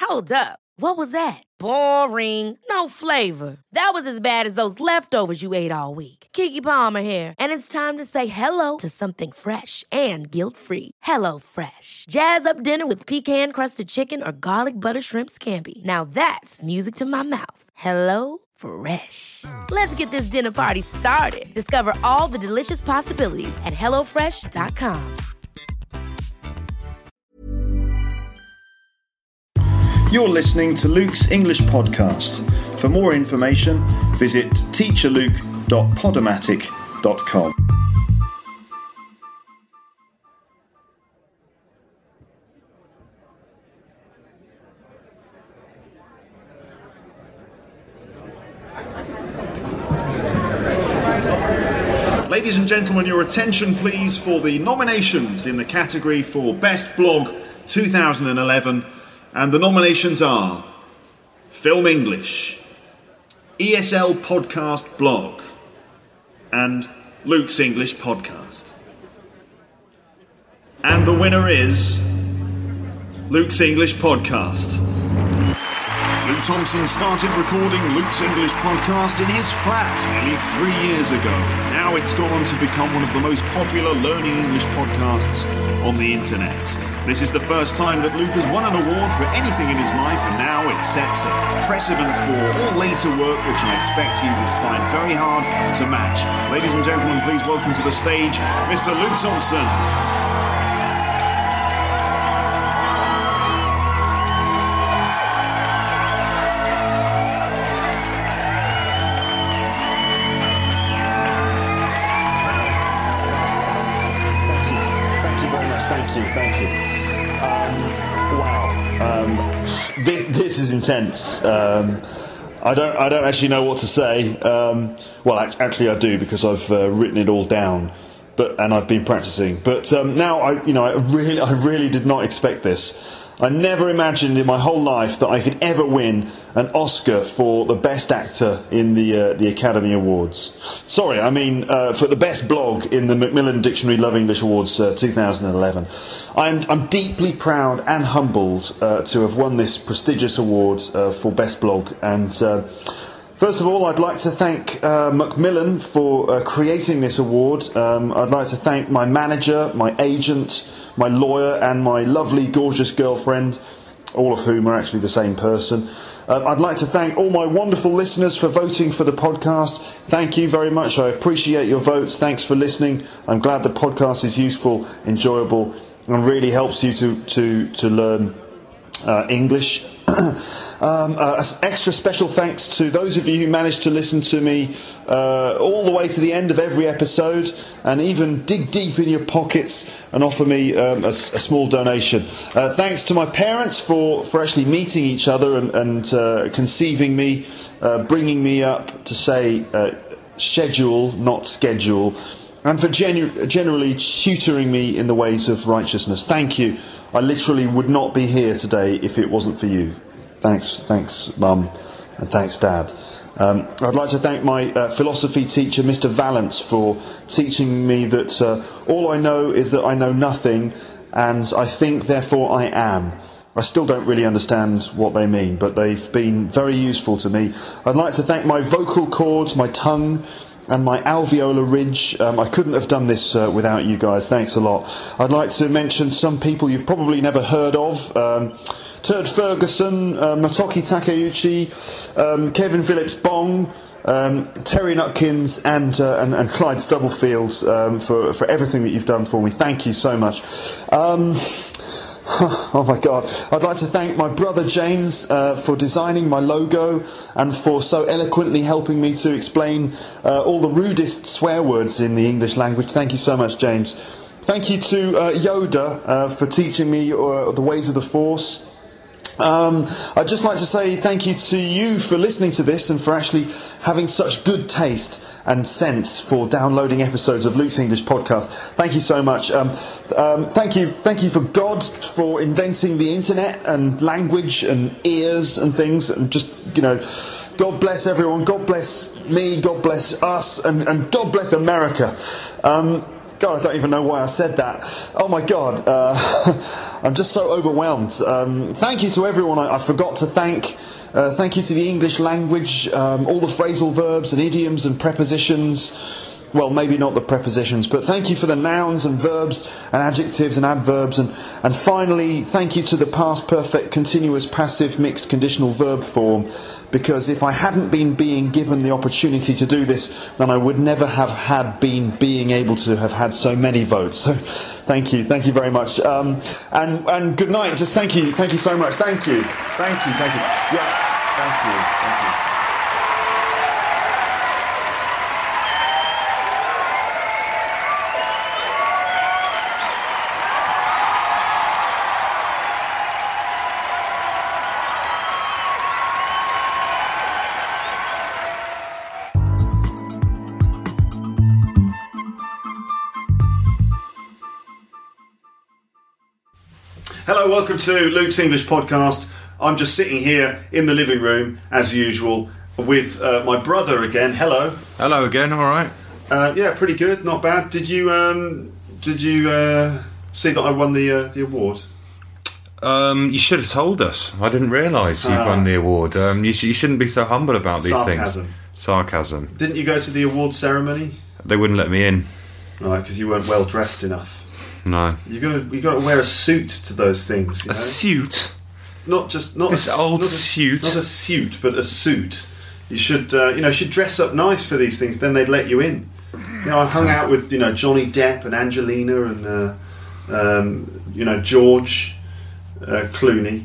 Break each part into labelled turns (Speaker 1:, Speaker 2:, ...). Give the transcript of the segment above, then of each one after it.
Speaker 1: Hold up. What was that? Boring. No flavor. That was as bad as those leftovers you ate all week. Keke Palmer here, and it's time to say hello to something fresh and guilt-free. Hello Fresh. Jazz up dinner with pecan-crusted chicken or garlic butter shrimp scampi. Now that's music to my mouth. Hello Fresh. Let's get this dinner party started. Discover all the delicious possibilities at hellofresh.com.
Speaker 2: You're listening to Luke's English Podcast. For more information, visit teacherluke.podomatic.com. Ladies and gentlemen, your attention please for the nominations in the category for Best Blog 2011. And the nominations are Film English, ESL Podcast Blog, and Luke's English Podcast. And the winner is Luke's English Podcast. Luke Thompson started recording Luke's English Podcast in his flat nearly 3 years ago. Now it's gone on to become one of the most popular learning English podcasts on the internet. This is the first time that Luke has won an award for anything in his life, and now it sets a precedent for all later work, which I expect he will find very hard to match. Ladies and gentlemen, please welcome to the stage Mr. Luke Thompson. Thank you. Wow. This is intense. I don't actually know what to say. Well, actually, I do because I've written it all down, and I've been practicing. But now, I really did not expect this. I never imagined in my whole life that I could ever win an Oscar for the Best Actor in the Academy Awards. Sorry, I mean for the Best Blog in the Macmillan Dictionary Love English Awards 2011. I'm deeply proud and humbled to have won this prestigious award for Best Blog. And first of all, I'd like to thank Macmillan for creating this award. I'd like to thank my manager, my agent, my lawyer and my lovely, gorgeous girlfriend, all of whom are actually the same person. I'd like to thank all my wonderful listeners for voting for the podcast. Thank you very much. I appreciate your votes. Thanks for listening. I'm glad the podcast is useful, enjoyable, and really helps you to learn English. Extra special thanks to those of you who managed to listen to me all the way to the end of every episode and even dig deep in your pockets and offer me a small donation. Thanks to my parents for actually meeting each other and conceiving me, bringing me up to say schedule, not schedule, and for generally tutoring me in the ways of righteousness. Thank you. I literally would not be here today if it wasn't for you. Thanks, Mum, and thanks, Dad. I'd like to thank my philosophy teacher, Mr. Valance, for teaching me that all I know is that I know nothing, and I think, therefore I am. I still don't really understand what they mean, but they've been very useful to me. I'd like to thank my vocal cords, my tongue, and my alveolar ridge. I couldn't have done this without you guys. Thanks a lot. I'd like to mention some people you've probably never heard of. Turd Ferguson, Motoki Takeuchi, Kevin Phillips Bong, Terry Nutkins and Clyde Stubblefield for everything that you've done for me. Thank you so much. Oh my God. I'd like to thank my brother James for designing my logo and for so eloquently helping me to explain all the rudest swear words in the English language. Thank you so much, James. Thank you to Yoda for teaching me the ways of the Force. I'd just like to say thank you to you for listening to this and for actually having such good taste and sense for downloading episodes of Luke's English Podcast. Thank you so much. Thank you for God for inventing the internet and language and ears and things, and just, God bless everyone, God bless me, God bless us, and God bless America. God, I don't even know why I said that. Oh my God, I'm just so overwhelmed. Thank you to everyone I forgot to thank. Thank you to the English language, all the phrasal verbs and idioms and prepositions. Well, maybe not the prepositions, but thank you for the nouns and verbs and adjectives and adverbs. And finally, thank you to the past perfect continuous passive mixed conditional verb form, because if I hadn't been being given the opportunity to do this, then I would never have had being able to have had so many votes. So thank you very much. And good night. Just thank you so much. Thank you. Yeah, thank you. Hello, welcome to Luke's English Podcast. I'm just sitting here in the living room, as usual, with my brother again. Hello.
Speaker 3: Hello again, alright?
Speaker 2: Yeah, pretty good, not bad. Did you see that I won the award?
Speaker 3: You should have told us. I didn't realise you won the award. You shouldn't be so humble about these things. Sarcasm.
Speaker 2: Didn't you go to the award ceremony?
Speaker 3: They wouldn't let me in.
Speaker 2: Right, because you weren't well dressed enough.
Speaker 3: No.
Speaker 2: You got to wear a suit to those things. You know?
Speaker 3: A suit?
Speaker 2: Not a suit, but a suit. You should should dress up nice for these things. Then they'd let you in. I hung out with Johnny Depp and Angelina and George Clooney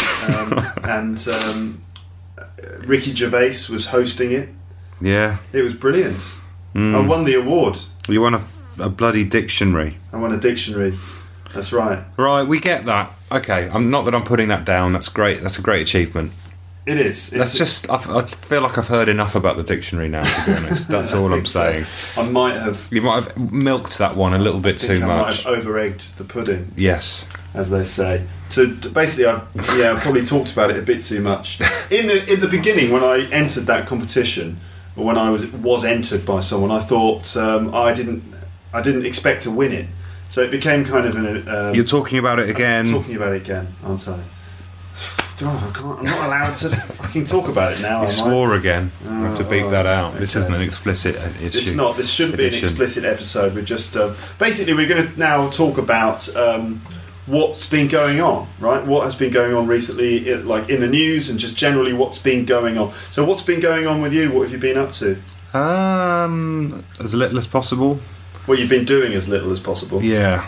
Speaker 2: and Ricky Gervais was hosting it.
Speaker 3: Yeah,
Speaker 2: it was brilliant. I won the award.
Speaker 3: You won a bloody dictionary.
Speaker 2: I won a dictionary. That's right.
Speaker 3: Right, we get that. Okay, not that I'm putting that down. That's great. That's a great achievement.
Speaker 2: It is.
Speaker 3: I feel like I've heard enough about the dictionary now, to be honest. That's all I'm saying.
Speaker 2: So. You
Speaker 3: might have milked that one a little bit too much.
Speaker 2: I might have over-egged the pudding.
Speaker 3: Yes.
Speaker 2: As they say. Basically, I probably talked about it a bit too much. In the beginning, when I entered that competition, or when I was entered by someone, I thought I didn't expect to win it. So it became kind of an...
Speaker 3: You're talking about it again.
Speaker 2: I'm talking about it again, aren't I? God, I'm not allowed to fucking talk about it now.
Speaker 3: You swore again. I have to beep that out. Okay. This isn't an explicit issue.
Speaker 2: It's not. This shouldn't be an explicit episode. We're just... basically, we're going to now talk about what's been going on, right? What has been going on recently, like in the news, and just generally what's been going on. So what's been going on with you? What have you been up to?
Speaker 3: As little as possible.
Speaker 2: Well, you've been doing as little as possible.
Speaker 3: Yeah.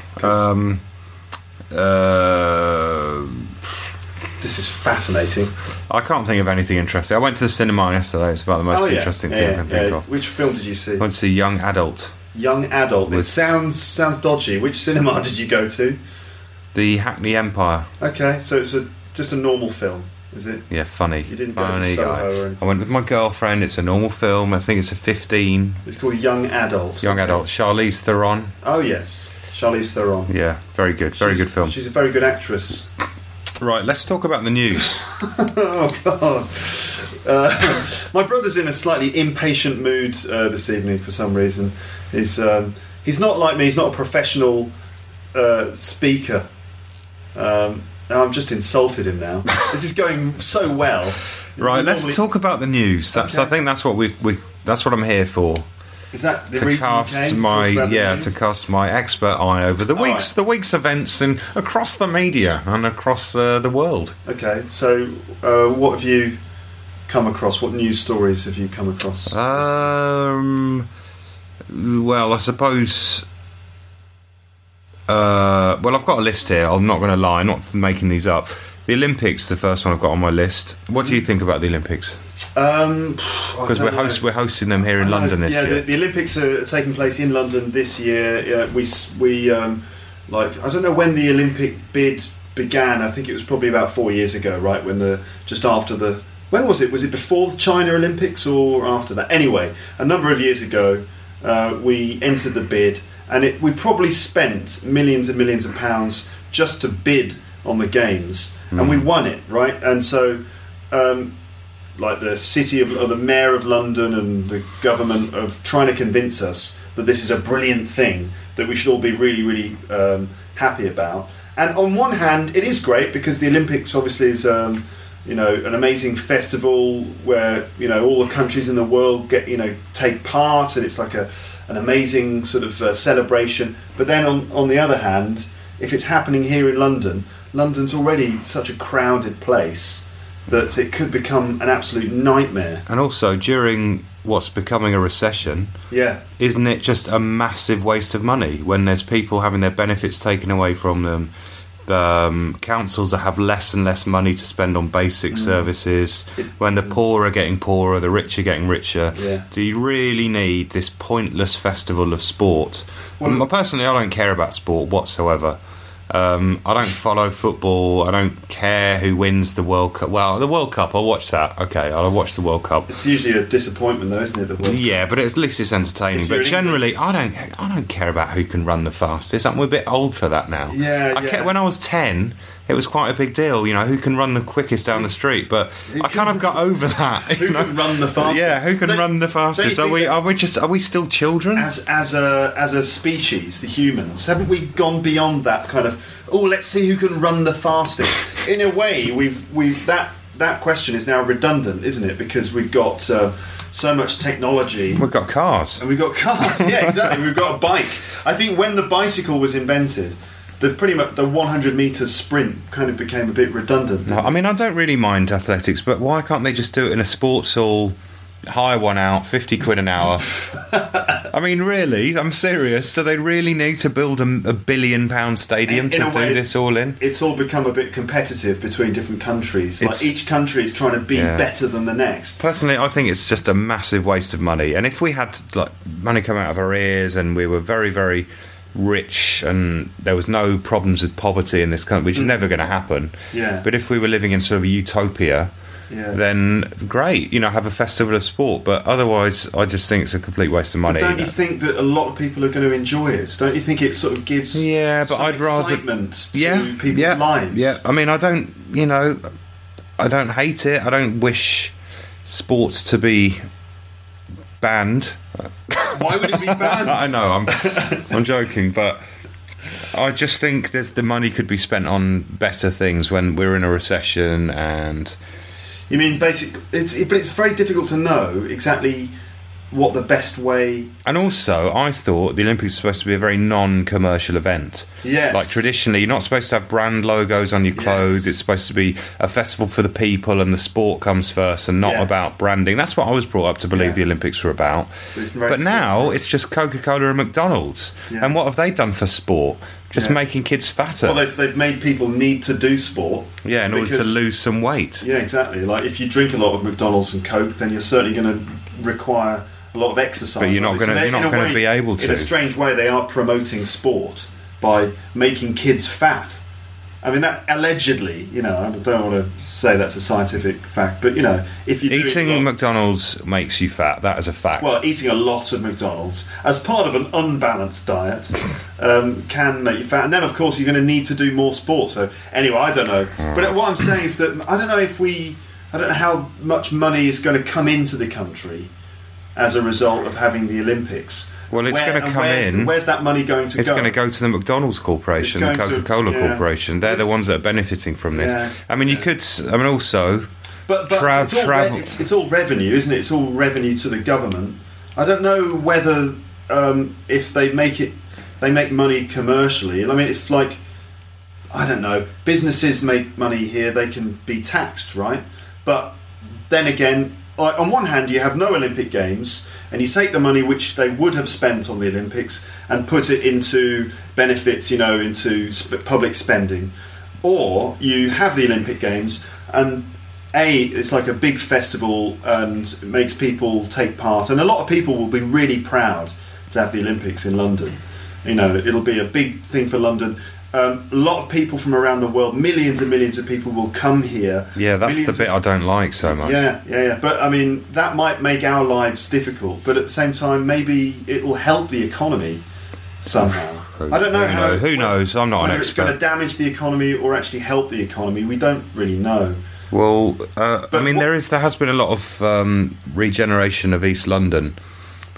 Speaker 2: This is fascinating.
Speaker 3: I can't think of anything interesting. I went to the cinema yesterday. It's about the most interesting thing I can think of.
Speaker 2: Which film did you see?
Speaker 3: I went to see Young Adult.
Speaker 2: Young Adult. It sounds dodgy. Which cinema did you go to?
Speaker 3: The Hackney Empire.
Speaker 2: Okay, so it's just a normal film, is it?
Speaker 3: Yeah, funny.
Speaker 2: You didn't go to Soho or anything?
Speaker 3: I went with my girlfriend. It's a normal film. I think it's a 15.
Speaker 2: It's called Young Adult.
Speaker 3: Young Adult. Charlize Theron.
Speaker 2: Oh, yes. Charlize Theron.
Speaker 3: Yeah, very good. Very good film.
Speaker 2: She's a very good actress.
Speaker 3: Right, let's talk about the news.
Speaker 2: Oh, God. My brother's in a slightly impatient mood this evening for some reason. He's not like me. He's not a professional speaker. I'm just insulted him now. This is going so well.
Speaker 3: Right, let's talk about the news. I think that's what that's what I'm here for.
Speaker 2: Is that the reason you came
Speaker 3: to cast my expert eye over the week's events and across the media and across the world.
Speaker 2: Okay, so what have you come across? What news stories have you come across?
Speaker 3: Well, I suppose. I've got a list here. I'm not going to lie. I'm not making these up. The Olympics, the first one I've got on my list. What do you think about the Olympics? Because we're hosting them here in London this year.
Speaker 2: Yeah, the Olympics are taking place in London this year. We I don't know when the Olympic bid began. I think it was probably about 4 years ago, right? When was it? Was it before the China Olympics or after that? Anyway, a number of years ago, we entered the bid, and we probably spent millions and millions of pounds just to bid on the games, and we won it, right? And so, like the city or the mayor of London and the government of trying to convince us that this is a brilliant thing that we should all be really, really happy about. And on one hand, it is great because the Olympics obviously is, an amazing festival where, all the countries in the world take part, and it's like an amazing sort of celebration. But then on the other hand, if it's happening here in London, London's already such a crowded place that it could become an absolute nightmare.
Speaker 3: And also, during what's becoming a recession, isn't it just a massive waste of money when there's people having their benefits taken away from them? Councils that have less and less money to spend on basic services, when the poor are getting poorer, the rich are getting richer. Do you really need this pointless festival of sport? Well, personally, I don't care about sport whatsoever. I don't follow football. I don't care who wins the World Cup. Well, the World Cup, I'll watch that. Okay, I'll watch the World Cup.
Speaker 2: It's usually a disappointment, though, isn't it? The World
Speaker 3: Cup? But at least it's entertaining. But generally, I don't care about who can run the fastest. I'm a bit old for that now. When I was 10, it was quite a big deal. Who can run the quickest down the street? But I kind of got over that.
Speaker 2: Who can run the fastest?
Speaker 3: Yeah, who can run the fastest? Are we still children?
Speaker 2: As a species, the humans, haven't we gone beyond that kind of? Oh, let's see who can run the fastest. In a way, we've that question is now redundant, isn't it? Because we've got so much technology.
Speaker 3: We've got cars.
Speaker 2: And we've got cars. Yeah, exactly. We've got a bike. I think when the bicycle was invented, pretty much the 100 metre sprint kind of became a bit redundant.
Speaker 3: No, I mean, I don't really mind athletics, but why can't they just do it in a sports hall, hire one out, 50 quid an hour? I mean, really, I'm serious. Do they really need to build a £1 billion stadium to do this all in?
Speaker 2: It's all become a bit competitive between different countries. Like each country is trying to be better than the next.
Speaker 3: Personally, I think it's just a massive waste of money. And if we had money coming out of our ears and we were very, very rich and there was no problems with poverty in this country, which is never going to happen. But if we were living in sort of a utopia, then great, have a festival of sport. But otherwise, I just think it's a complete waste of money.
Speaker 2: But don't you think that a lot of people are going to enjoy it? Don't you think it sort of gives excitement to people's lives?
Speaker 3: Yeah, I mean, I don't hate it. I don't wish sports to be banned.
Speaker 2: Why would it be banned?
Speaker 3: I know, I'm joking, but I just think the money could be spent on better things when we're in a recession. And
Speaker 2: you mean but it's very difficult to know exactly what the best way.
Speaker 3: And also, I thought the Olympics were supposed to be a very non-commercial event.
Speaker 2: Yes.
Speaker 3: Like traditionally, you're not supposed to have brand logos on your clothes. It's supposed to be a festival for the people, and the sport comes first, and not about branding. That's what I was brought up to believe the Olympics were about. But now it's just Coca-Cola and McDonald's. And what have they done for sport? Just making kids fatter.
Speaker 2: Well, they've made people need to do sport.
Speaker 3: Yeah, in order to lose some weight.
Speaker 2: Yeah, exactly. Like if you drink a lot of McDonald's and Coke, then you're certainly going to require a lot of exercise.
Speaker 3: But you're not going to be able to.
Speaker 2: In a strange way, they are promoting sport by making kids fat. I mean, that allegedly, I don't want to say that's a scientific fact, but if you
Speaker 3: eating McDonald's makes you fat, that is a fact.
Speaker 2: Well, eating a lot of McDonald's as part of an unbalanced diet can make you fat, and then of course you're going to need to do more sport. So anyway, I don't know, but what I'm saying is that I don't know how much money is going to come into the country as a result of having the Olympics.
Speaker 3: Well, it's going to come in.
Speaker 2: Where's that money going to go?
Speaker 3: It's going to go to the McDonald's Corporation, the Coca-Cola Corporation. They're the ones that are benefiting from this. I mean, also.
Speaker 2: But
Speaker 3: travel.
Speaker 2: It's all revenue, isn't it? It's all revenue to the government. I don't know whether if they make money commercially. I mean, if I don't know, businesses make money here, they can be taxed, right? But then again, on one hand, you have no Olympic Games, and you take the money which they would have spent on the Olympics and put it into benefits, into public spending. Or you have the Olympic Games, and it's like a big festival and it makes people take part. And a lot of people will be really proud to have the Olympics in London. It'll be a big thing for London. A lot of people from around the world, millions and millions of people will come here.
Speaker 3: Yeah, that's the bit I don't like so much.
Speaker 2: Yeah. But, I mean, that might make our lives difficult. But at the same time, maybe it will help the economy somehow. I don't know how.
Speaker 3: Who knows? I'm not an expert.
Speaker 2: Whether it's going to damage the economy or actually help the economy, we don't really know.
Speaker 3: Well, there has been a lot of regeneration of East London,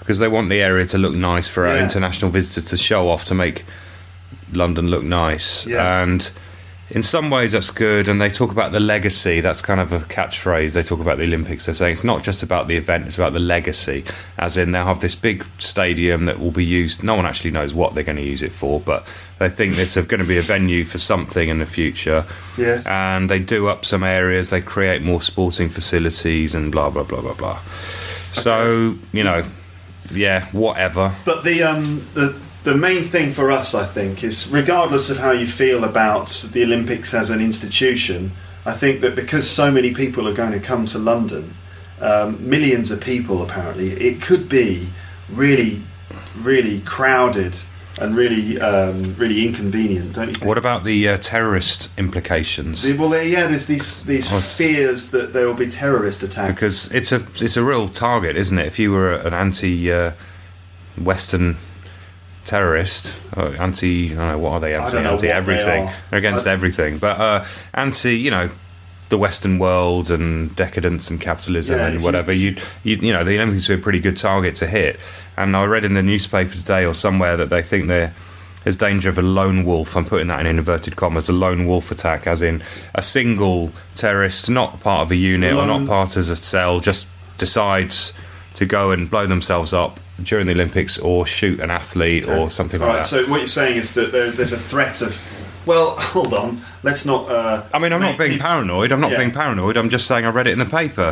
Speaker 3: because they want the area to look nice for our international visitors to show off, to make London look nice. And in some ways that's good, and they talk about the legacy. That's kind of a catchphrase. They talk about the Olympics. They're saying it's not just about the event, it's about the legacy, as in they'll have this big stadium that will be used. No one actually knows what they're going to use it for, but they think it's going to be a venue for something in the future.
Speaker 2: Yes.
Speaker 3: And they do up some areas, they create more sporting facilities and blah, blah, blah, blah, blah. Okay. So, whatever.
Speaker 2: But the main thing for us, I think, is regardless of how you feel about the Olympics as an institution, I think that because so many people are going to come to London, millions of people apparently, it could be really, really crowded and really, really inconvenient, don't you think?
Speaker 3: What about the terrorist implications?
Speaker 2: There's these fears that there will be terrorist attacks.
Speaker 3: Because it's a real target, isn't it? If you were an anti-Western terrorist, what are they? Anti everything. They're against everything, but anti, the Western world and decadence and capitalism and whatever. The Olympics would be a pretty good target to hit. And I read in the newspaper today or somewhere that they think there's danger of a lone wolf. I'm putting that in inverted commas. A lone wolf attack, as in a single terrorist, not part of a unit or not part of a cell, just decides to go and blow themselves up during the Olympics or shoot an athlete or something like that.
Speaker 2: So what you're saying is that there's a threat of... Well, hold on. Let's not...
Speaker 3: I'm not being paranoid. I'm not being paranoid. I'm just saying I read it in the paper.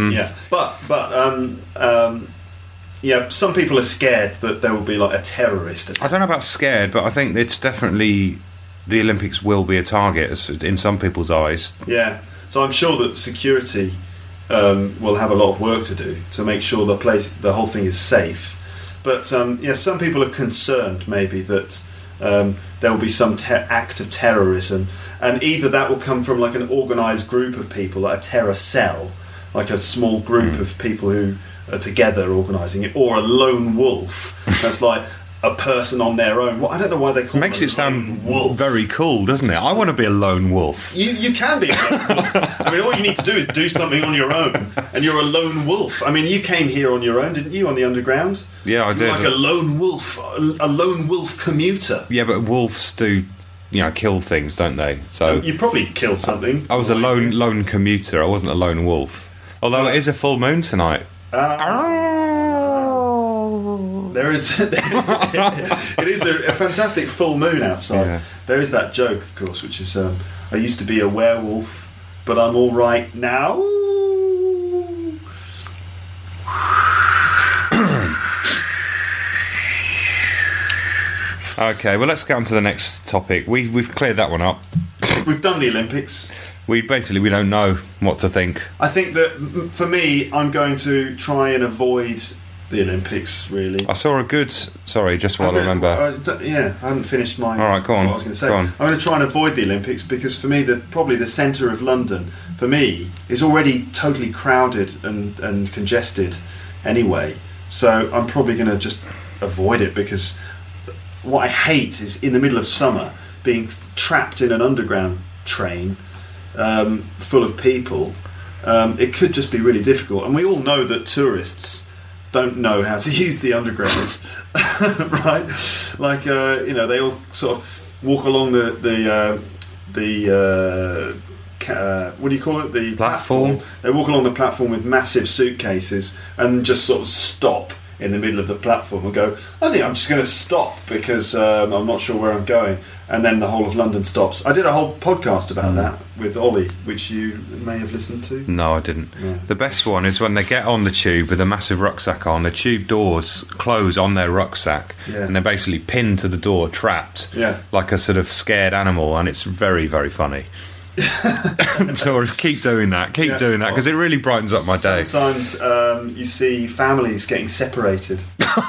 Speaker 3: Some people are scared that there will be like a terrorist attack. I don't know about scared, but I think it's definitely... The Olympics will be a target in some people's eyes.
Speaker 2: Yeah. So I'm sure that security... will have a lot of work to do to make sure the whole thing is safe. But some people are concerned maybe that there will be some act of terrorism, and either that will come from like an organised group of people, like a terror cell, like a small group of people who are together organising it, or a lone wolf that's like a person on their own. Well, I don't know why they call it.
Speaker 3: Makes it sound very cool, doesn't it? I want to be a lone wolf.
Speaker 2: You can be a lone wolf. I mean, all you need to do is do something on your own, and you're a lone wolf. I mean, you came here on your own, didn't you, on the Underground?
Speaker 3: Yeah, I did.
Speaker 2: Like a lone wolf commuter.
Speaker 3: Yeah, but wolves do, kill things, don't they? So
Speaker 2: you probably killed something.
Speaker 3: I was a lone commuter. I wasn't a lone wolf. Although it is a full moon tonight.
Speaker 2: There is. It is a fantastic full moon outside. Yeah. There is that joke, of course, which is, I used to be a werewolf, but I'm all right now.
Speaker 3: Okay, well, let's get on to the next topic. We've cleared that one up.
Speaker 2: We've done the Olympics.
Speaker 3: We don't know what to think.
Speaker 2: I think that, for me, I'm going to try and avoid the Olympics, really.
Speaker 3: I saw a good... Sorry, just while I remember.
Speaker 2: I haven't finished my...
Speaker 3: All right, go on.
Speaker 2: What I was going to say. I'm going to try and avoid the Olympics because, for me, probably the centre of London, for me, is already totally crowded and congested anyway. So I'm probably going to just avoid it because what I hate is, in the middle of summer, being trapped in an underground train full of people. It could just be really difficult. And we all know that tourists don't know how to use the underground, right? Like they all sort of walk along the what do you call it? The
Speaker 3: platform.
Speaker 2: They walk along the platform with massive suitcases and just sort of stop in the middle of the platform and go, I think I'm just going to stop because I'm not sure where I'm going. And then the whole of London stops. I did a whole podcast about that with Ollie, which you may have listened to.
Speaker 3: No, I didn't. Yeah. The best one is when they get on the tube with a massive rucksack on, the tube doors close on their rucksack, and they're basically pinned to the door, trapped, like a sort of scared animal, and it's very, very funny. So keep doing that because it really brightens up my day.
Speaker 2: Sometimes you see families getting separated.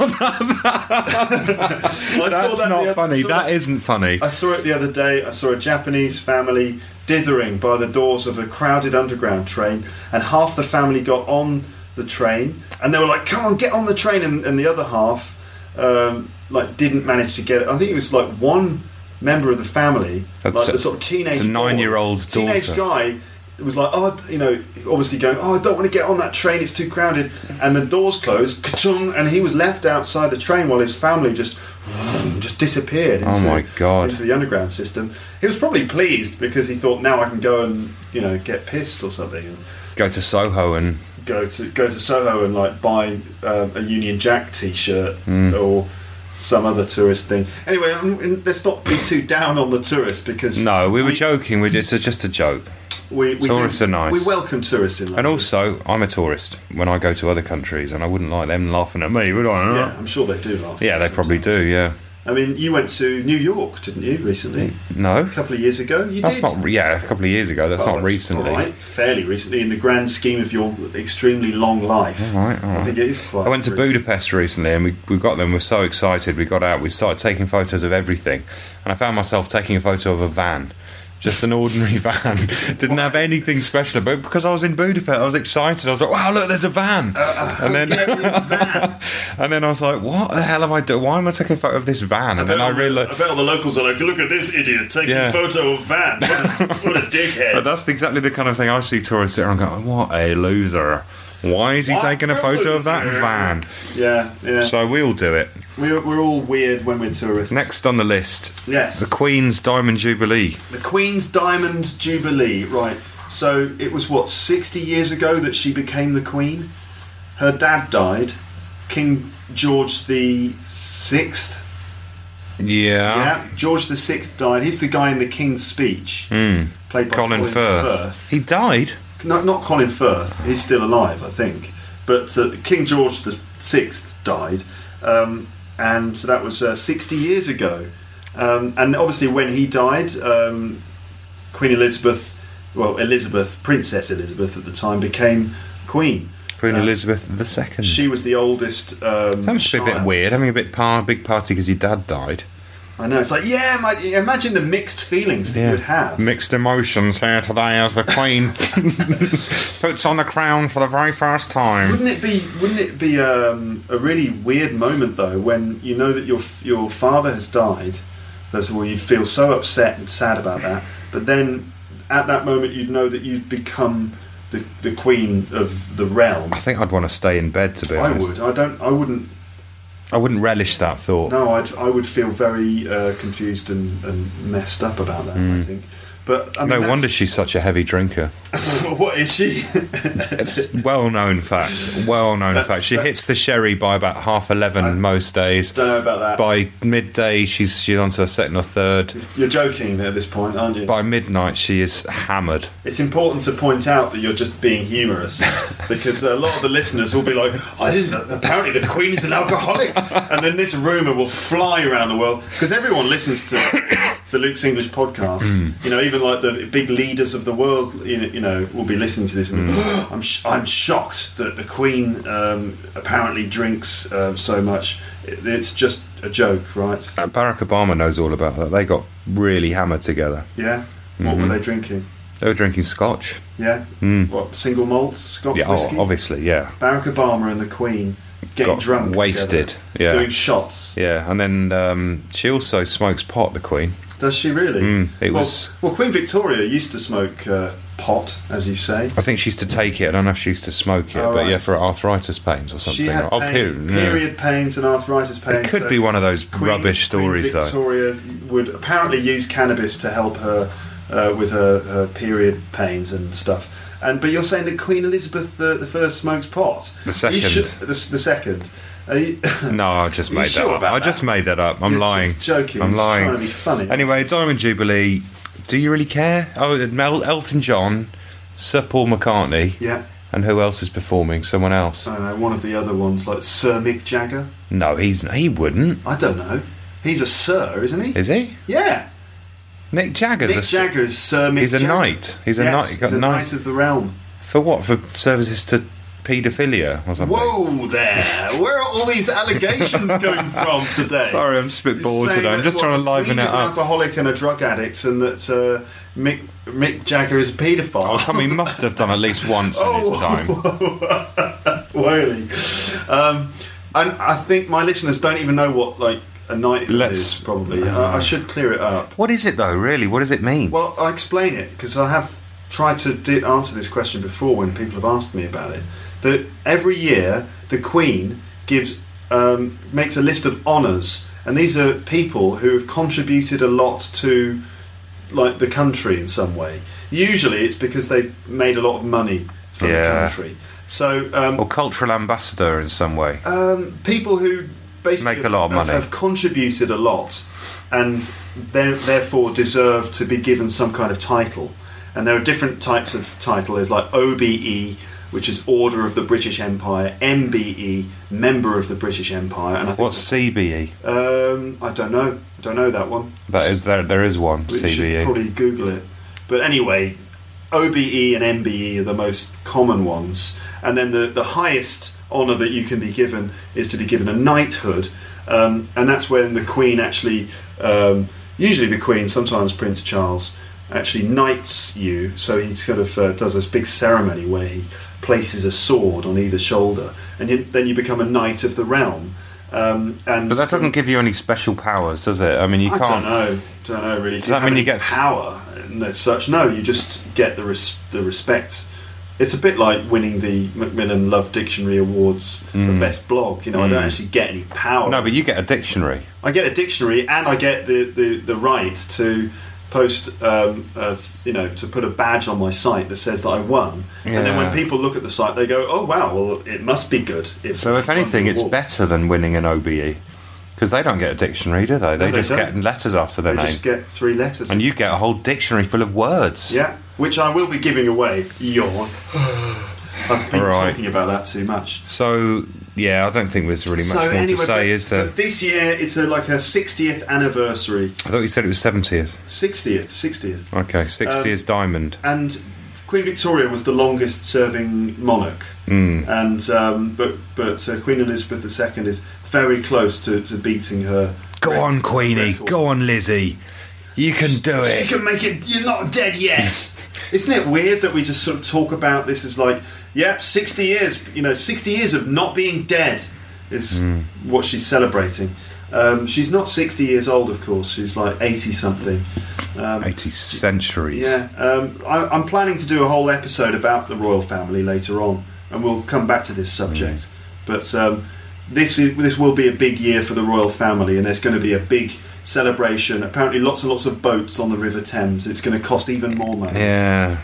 Speaker 3: That's not funny. That isn't funny.
Speaker 2: I saw it the other day. I saw a Japanese family dithering by the doors of a crowded underground train, and half the family got on the train and they were like, come on, get on the train, and the other half didn't manage to get it. I think it was like one member of the family, the sort of teenage
Speaker 3: it's a 9-year-old daughter.
Speaker 2: Teenage guy was like, obviously going, I don't want to get on that train, it's too crowded. And the doors closed, ka-chung, and he was left outside the train while his family just disappeared into the underground system. He was probably pleased because he thought, now I can go and get pissed or something, and
Speaker 3: go to Soho and
Speaker 2: go to Soho and like buy a Union Jack t-shirt or some other tourist thing. Anyway, let's not be too down on the tourists because
Speaker 3: we were joking. It's just a joke. Tourists are nice.
Speaker 2: We welcome tourists in London.
Speaker 3: And also, I'm a tourist when I go to other countries, and I wouldn't like them laughing at me, would I?
Speaker 2: Yeah, I'm sure they do laugh.
Speaker 3: Yeah, they probably do. Yeah.
Speaker 2: I mean, you went to New York, didn't you, recently?
Speaker 3: No.
Speaker 2: A couple of years ago?
Speaker 3: A couple of years ago. That's not recently.
Speaker 2: All right, fairly recently, in the grand scheme of your extremely long life.
Speaker 3: All right.
Speaker 2: I think it is quite
Speaker 3: I went to Budapest recently, and we got them. We were so excited. We got out. We started taking photos of everything. And I found myself taking a photo of a van. Just an ordinary van. Didn't have anything special about it because I was in Budapest. I was excited. I was like, wow, look, there's a van. And then and then I was like, what the hell am I doing? Why am I taking a photo of this van? And then I realised...
Speaker 2: I bet all the locals are like, look at this idiot taking a photo of van. What a dickhead.
Speaker 3: But that's exactly the kind of thing I see tourists there and go, what a loser. Why is he taking a photo of that van?
Speaker 2: Yeah.
Speaker 3: So we all do it.
Speaker 2: We're all weird when we're tourists.
Speaker 3: Next on the list.
Speaker 2: Yes.
Speaker 3: The Queen's Diamond Jubilee.
Speaker 2: The Queen's Diamond Jubilee, right. So it was, 60 years ago that she became the Queen? Her dad died. King George the Sixth. Yeah. George the Sixth died. He's the guy in the King's Speech. Played by Colin Firth.
Speaker 3: He died?
Speaker 2: Not Colin Firth. He's still alive, I think. But King George the Sixth died. And so that was 60 years ago. And obviously when he died, Queen Elizabeth, Princess Elizabeth at the time, became Queen.
Speaker 3: Queen Elizabeth II.
Speaker 2: She was the oldest
Speaker 3: That must be a bit weird, having a big party because your dad died.
Speaker 2: I know, it's like, imagine the mixed feelings that you would have.
Speaker 3: Mixed emotions here today as the Queen puts on the crown for the very first time.
Speaker 2: Wouldn't it be a really weird moment, though, when you know that your father has died? First of all, you'd feel so upset and sad about that, but then at that moment you'd know that you've become the Queen of the realm.
Speaker 3: I think I'd want to stay in bed, to be honest.
Speaker 2: I
Speaker 3: wouldn't relish that thought.
Speaker 2: No, I would feel very confused and messed up about that, I think. But I mean,
Speaker 3: no wonder she's such a heavy drinker.
Speaker 2: What is she?
Speaker 3: It's well-known fact. She hits the sherry by about 11:30 most days.
Speaker 2: Don't know about that.
Speaker 3: By midday, she's on to her second or third.
Speaker 2: You're joking at this point, aren't you?
Speaker 3: By midnight, she is hammered.
Speaker 2: It's important to point out that you're just being humorous, because a lot of the listeners will be like, I didn't know, apparently the Queen is an alcoholic. And then this rumour will fly around the world, because everyone listens to Luke's English podcast. Even like the big leaders of the world, will be listening to this and I'm shocked that the Queen apparently drinks so much. It's just a joke, right?
Speaker 3: Barack Obama knows all about that. They got really hammered together.
Speaker 2: Yeah? What were they drinking?
Speaker 3: They were drinking scotch.
Speaker 2: Yeah? What, single malt scotch whiskey?
Speaker 3: Obviously, yeah.
Speaker 2: Barack Obama and the Queen getting drunk
Speaker 3: wasted
Speaker 2: together, doing shots.
Speaker 3: Yeah, and then she also smokes pot, the Queen.
Speaker 2: Does she really?
Speaker 3: Well,
Speaker 2: Queen Victoria used to smoke pot, as you say.
Speaker 3: I think she used to take it. I don't know if she used to smoke it, but for arthritis pains or something.
Speaker 2: She had period pains and arthritis pains.
Speaker 3: It could be one of those rubbish stories,
Speaker 2: Queen Victoria would apparently use cannabis to help her with her period pains and stuff. But you're saying that Queen Elizabeth I smoked pot?
Speaker 3: The second.
Speaker 2: The second.
Speaker 3: No, I just made that up. I just made that up. I'm lying.
Speaker 2: Just joking.
Speaker 3: I'm lying.
Speaker 2: Trying to be funny.
Speaker 3: Anyway, Diamond Jubilee. Do you really care? Oh, Elton John, Sir Paul McCartney.
Speaker 2: Yeah.
Speaker 3: And who else is performing? Someone else.
Speaker 2: I don't know. One of the other ones, like Sir Mick Jagger.
Speaker 3: No, he wouldn't.
Speaker 2: I don't know. He's a Sir, isn't he?
Speaker 3: Is he?
Speaker 2: Yeah.
Speaker 3: Mick Jagger's
Speaker 2: Sir Mick
Speaker 3: He's a
Speaker 2: Jagger.
Speaker 3: knight. He's a knight.
Speaker 2: He's a knight of the realm.
Speaker 3: For what? For services to paedophilia or something?
Speaker 2: Whoa there! Where are all these allegations going from today?
Speaker 3: Sorry, I'm just a bit bored today. I'm just trying to liven it up.
Speaker 2: He's an alcoholic and a drug addict, and that Mick Jagger is a paedophile.
Speaker 3: Oh, he must have done at least once in his time.
Speaker 2: Really? And I think my listeners don't even know what a knighthood is, probably. I should clear it up.
Speaker 3: What is it, though, really? What does it mean?
Speaker 2: Well, I'll explain it, because I have tried to answer this question before when people have asked me about it. That every year the Queen makes a list of honours, and these are people who have contributed a lot to, like, the country in some way. Usually, it's because they've made a lot of money for the country. So,
Speaker 3: or cultural ambassador in some way.
Speaker 2: People who basically
Speaker 3: make a lot of money,
Speaker 2: have contributed a lot, and therefore deserve to be given some kind of title. And there are different types of title. There's like OBE, which is Order of the British Empire, MBE, Member of the British Empire, and I think
Speaker 3: what's CBE?
Speaker 2: I don't know that one.
Speaker 3: But there is one
Speaker 2: we
Speaker 3: CBE.
Speaker 2: Should probably Google it. But anyway, OBE and MBE are the most common ones, and then the highest honour that you can be given is to be given a knighthood, and that's when the Queen actually, usually the Queen, sometimes Prince Charles, actually knights you. So he sort of does this big ceremony where he places a sword on either shoulder, and then you become a knight of the realm. But
Speaker 3: that doesn't give you any special powers, does it? I mean, you can't.
Speaker 2: I don't know really.
Speaker 3: Does that mean you get
Speaker 2: power as such? No, you just get the respect. It's a bit like winning the Macmillan Love Dictionary Awards for best blog. I don't actually get any power.
Speaker 3: No, but you get a dictionary.
Speaker 2: I get a dictionary, and I get the right to post, to put a badge on my site that says that I won. Yeah. And then when people look at the site, they go, "Oh wow, well it must be good." If
Speaker 3: anything, it's better than winning an OBE, because they don't get a dictionary, do they? They just get letters after their name.
Speaker 2: They just get 3 letters,
Speaker 3: and you get a whole dictionary full of words.
Speaker 2: Yeah, which I will be giving away. Yawn. I've been talking about that too much.
Speaker 3: So, yeah, I don't think there's really much more to say, is there?
Speaker 2: But this year, it's like a 60th anniversary.
Speaker 3: I thought you said it was 70th.
Speaker 2: 60th.
Speaker 3: Okay, 60 is Diamond.
Speaker 2: And Queen Victoria was the longest-serving monarch. And but Queen Elizabeth II is very close to beating her.
Speaker 3: Go on, Queenie. Record. Go on, Lizzie. You can do it.
Speaker 2: You can make it. You're not dead yet. Isn't it weird that we just sort of talk about this as like, 60 years, 60 years of not being dead is what she's celebrating. She's not 60 years old, of course. She's like 80-something.
Speaker 3: 80 centuries.
Speaker 2: Yeah. I'm planning to do a whole episode about the royal family later on, and we'll come back to this subject. But this will be a big year for the royal family, and there's going to be a big celebration. Apparently lots and lots of boats on the River Thames. It's going to cost even more money.
Speaker 3: Yeah.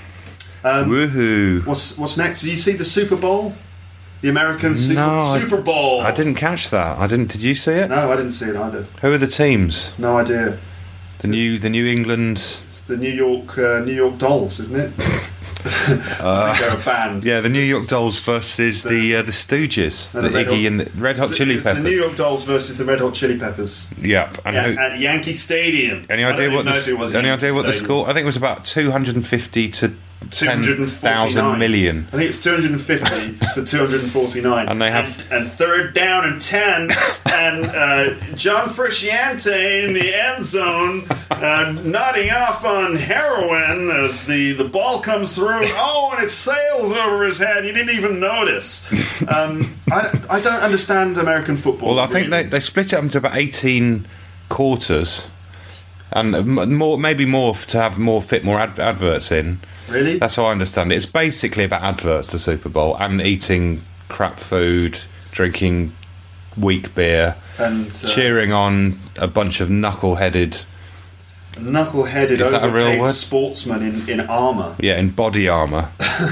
Speaker 3: Woohoo.
Speaker 2: What's next? Did you see the Super Bowl? The American Super Bowl.
Speaker 3: I didn't catch that. Did you see it?
Speaker 2: No, I didn't see it either.
Speaker 3: Who are the teams?
Speaker 2: No idea.
Speaker 3: The New England.
Speaker 2: It's the New York Dolls, isn't it? I think they're a band.
Speaker 3: Yeah, the New York Dolls versus the Stooges, the Iggy and the Red Hot Chili Peppers.
Speaker 2: The New York Dolls versus the Red Hot Chili Peppers.
Speaker 3: Yep. And
Speaker 2: at Yankee Stadium.
Speaker 3: Any idea what the score? I think it was about 250 to 10,000 million.
Speaker 2: I think it's 250 to 249.
Speaker 3: And they have
Speaker 2: and third down and 10, and John Frusciante in the end zone, nodding off on heroin as the ball comes through. Oh, and it sails over his head. You didn't even notice. I don't understand American football.
Speaker 3: Well, I think they split it up into about 18 quarters, and maybe more to have more adverts in.
Speaker 2: Really?
Speaker 3: That's how I understand it. It's basically about adverts, the Super Bowl, and eating crap food, drinking weak beer, and cheering on a bunch of knuckle-headed,
Speaker 2: overpaid sportsmen in armour.
Speaker 3: Yeah, in body armour.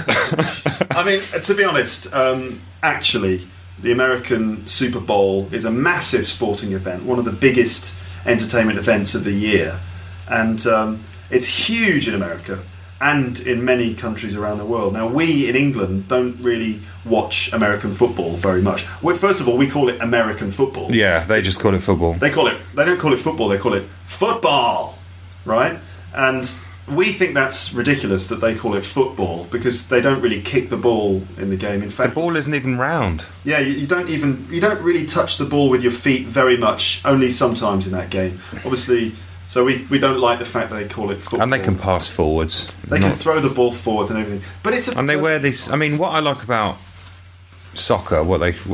Speaker 2: I mean, to be honest, actually, the American Super Bowl is a massive sporting event, one of the biggest entertainment events of the year, and it's huge in America and in many countries around the world. Now, we in England don't really watch American football very much. Well, first of all, we call it American football.
Speaker 3: Yeah, they just call it football.
Speaker 2: They don't call it football, they call it football, right? And we think that's ridiculous that they call it football, because they don't really kick the ball in the game. In fact,
Speaker 3: the ball isn't even round.
Speaker 2: Yeah, you don't really touch the ball with your feet very much, only sometimes in that game. Obviously. So we don't like the fact that they call it football.
Speaker 3: And they can pass forwards.
Speaker 2: They can throw the ball forwards and everything. But
Speaker 3: and they wear this. I mean, what I like about soccer,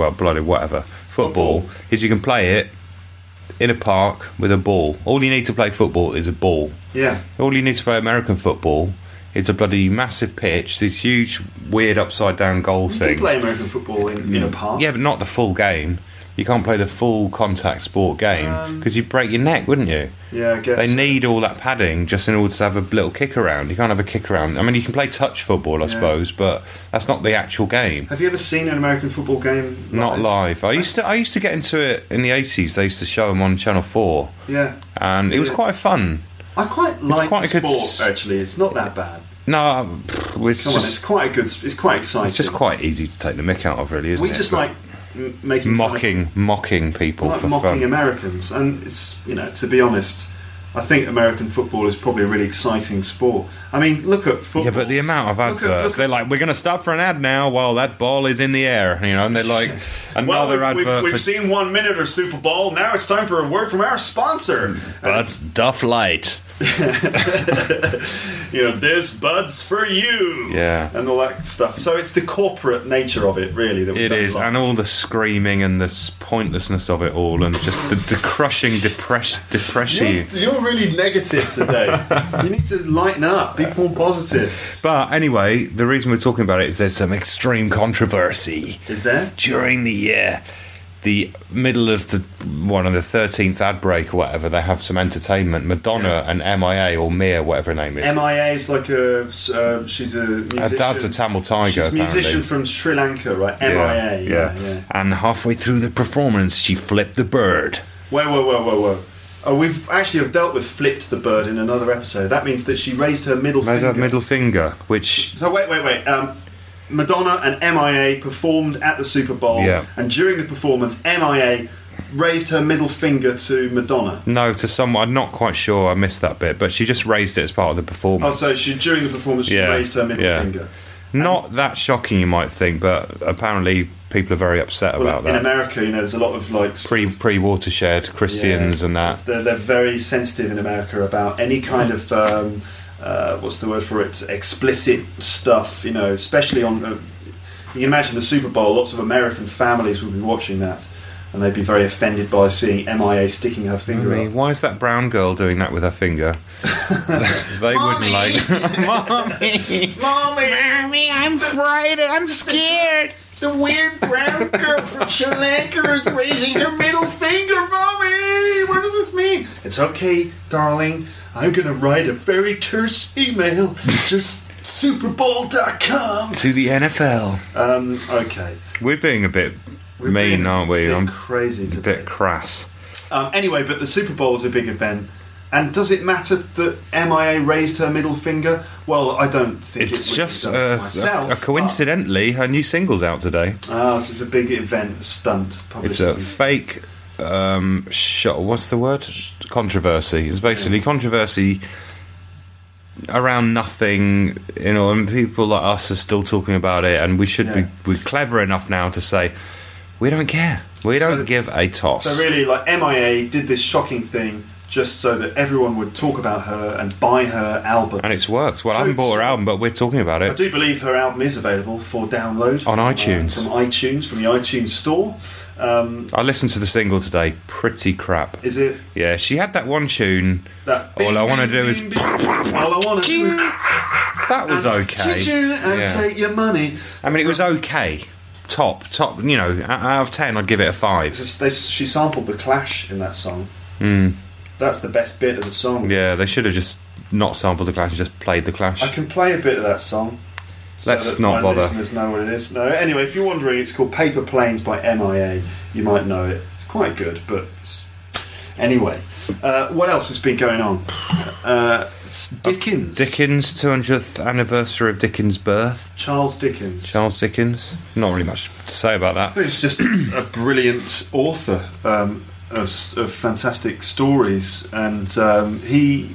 Speaker 3: football, is you can play it in a park with a ball. All you need to play football is a ball.
Speaker 2: Yeah.
Speaker 3: All you need to play American football It's a bloody massive pitch, these huge, weird upside-down goal things.
Speaker 2: You can play American football in a park.
Speaker 3: Yeah, but not the full game. You can't play the full contact sport game because you'd break your neck, wouldn't you?
Speaker 2: Yeah, I guess.
Speaker 3: They need all that padding just in order to have a little kick around. You can't have a kick around. I mean, you can play touch football, I suppose, but that's not the actual game.
Speaker 2: Have you ever seen an American football game live?
Speaker 3: Not live. I used to get into it in the 80s. They used to show them on Channel 4.
Speaker 2: Yeah.
Speaker 3: And it was quite fun.
Speaker 2: I quite like the sport, actually. It's not that bad.
Speaker 3: No,
Speaker 2: it's quite good. It's quite exciting.
Speaker 3: It's just quite easy to take the mick out of, really, isn't it?
Speaker 2: We just like making
Speaker 3: mocking people,
Speaker 2: like
Speaker 3: for
Speaker 2: mocking
Speaker 3: fun.
Speaker 2: Americans, and it's, to be honest, I think American football is probably a really exciting sport. I mean, look at football.
Speaker 3: Yeah, but the amount of adverts, they're like, we're going to stop for an ad now while that ball is in the air, and they're like, another advert.
Speaker 2: We've seen 1 minute of Super Bowl. Now it's time for a word from our sponsor.
Speaker 3: That's Duff Light.
Speaker 2: This Bud's for you, and all that stuff. So it's the corporate nature of it, really. That
Speaker 3: is, and all the screaming and the pointlessness of it all, and just the crushing depression.
Speaker 2: You're really negative today. You need to lighten up, be more positive.
Speaker 3: But anyway, the reason we're talking about it is there's some extreme controversy.
Speaker 2: Is there?
Speaker 3: During the middle of the 13th ad break or whatever, they have some entertainment. Madonna and MIA, or Mia, whatever her name is. MIA
Speaker 2: is like she's a musician.
Speaker 3: Her dad's a Tamil Tiger.
Speaker 2: She's a musician from Sri Lanka, right? MIA. Yeah.
Speaker 3: And halfway through the performance, she flipped the bird.
Speaker 2: Whoa. Oh, we've actually dealt with flipped the bird in another episode. That means that she raised her middle finger.
Speaker 3: Which...
Speaker 2: So wait. Madonna and MIA performed at the Super Bowl, and during the performance, MIA raised her middle finger to Madonna.
Speaker 3: No, to someone. I'm not quite sure. I missed that bit, but she just raised it as part of the performance.
Speaker 2: Oh, so during the performance, she raised her middle finger.
Speaker 3: Not that shocking, you might think, but apparently people are very upset about that.
Speaker 2: In America, there's a lot of
Speaker 3: pre-watershed Christians and that.
Speaker 2: They're very sensitive in America about any kind of what's the word for it? Explicit stuff. Especially on. You can imagine the Super Bowl. Lots of American families would be watching that, and they'd be very offended by seeing MIA sticking her finger up.
Speaker 3: Why is that brown girl doing that with her finger? They wouldn't like.
Speaker 2: Mommy, I'm frightened. I'm scared. The weird brown girl from Sri Lanka is raising her middle finger, Mommy. What does this mean? It's okay, darling. I'm going to write a very terse email to superbowl.com.
Speaker 3: To the NFL.
Speaker 2: Okay.
Speaker 3: We're being a bit mean, aren't we?
Speaker 2: I'm crazy today.
Speaker 3: A bit crass.
Speaker 2: Anyway, but the Super Bowl is a big event. And does it matter that MIA raised her middle finger? Well, I don't think
Speaker 3: it's just
Speaker 2: myself,
Speaker 3: coincidentally, her new single's out today.
Speaker 2: So it's a big event, stunt publicity.
Speaker 3: It's a fake what's the word? Controversy. It's basically controversy around nothing, and people like us are still talking about it, and we should be clever enough now to say we don't care. We don't give a toss.
Speaker 2: So really, MIA did this shocking thing just so that everyone would talk about her and buy her album.
Speaker 3: And it's worked. Well, I haven't bought her album, but we're talking about it.
Speaker 2: I do believe her album is available for download.
Speaker 3: On iTunes.
Speaker 2: From the iTunes store.
Speaker 3: I listened to the single today. Pretty crap.
Speaker 2: Is it?
Speaker 3: Yeah, she had that one tune. All I want to do is...
Speaker 2: All I want to do...
Speaker 3: That was okay.
Speaker 2: And take your money.
Speaker 3: I mean, it was okay. Top. Out of 10, I'd give it a 5.
Speaker 2: She sampled The Clash in that song. That's the best bit of the song.
Speaker 3: Yeah, they should have just not sampled The Clash and just played The Clash.
Speaker 2: I can play a bit of that song.
Speaker 3: Let's not bother.
Speaker 2: Listeners know what it is. No. Anyway, if you're wondering, it's called Paper Planes by MIA. You might know it. It's quite good, but... Anyway, what else has been going on? Dickens.
Speaker 3: Dickens, 200th anniversary of Dickens' birth.
Speaker 2: Charles Dickens.
Speaker 3: Not really much to say about that.
Speaker 2: He's just a brilliant author of fantastic stories, and he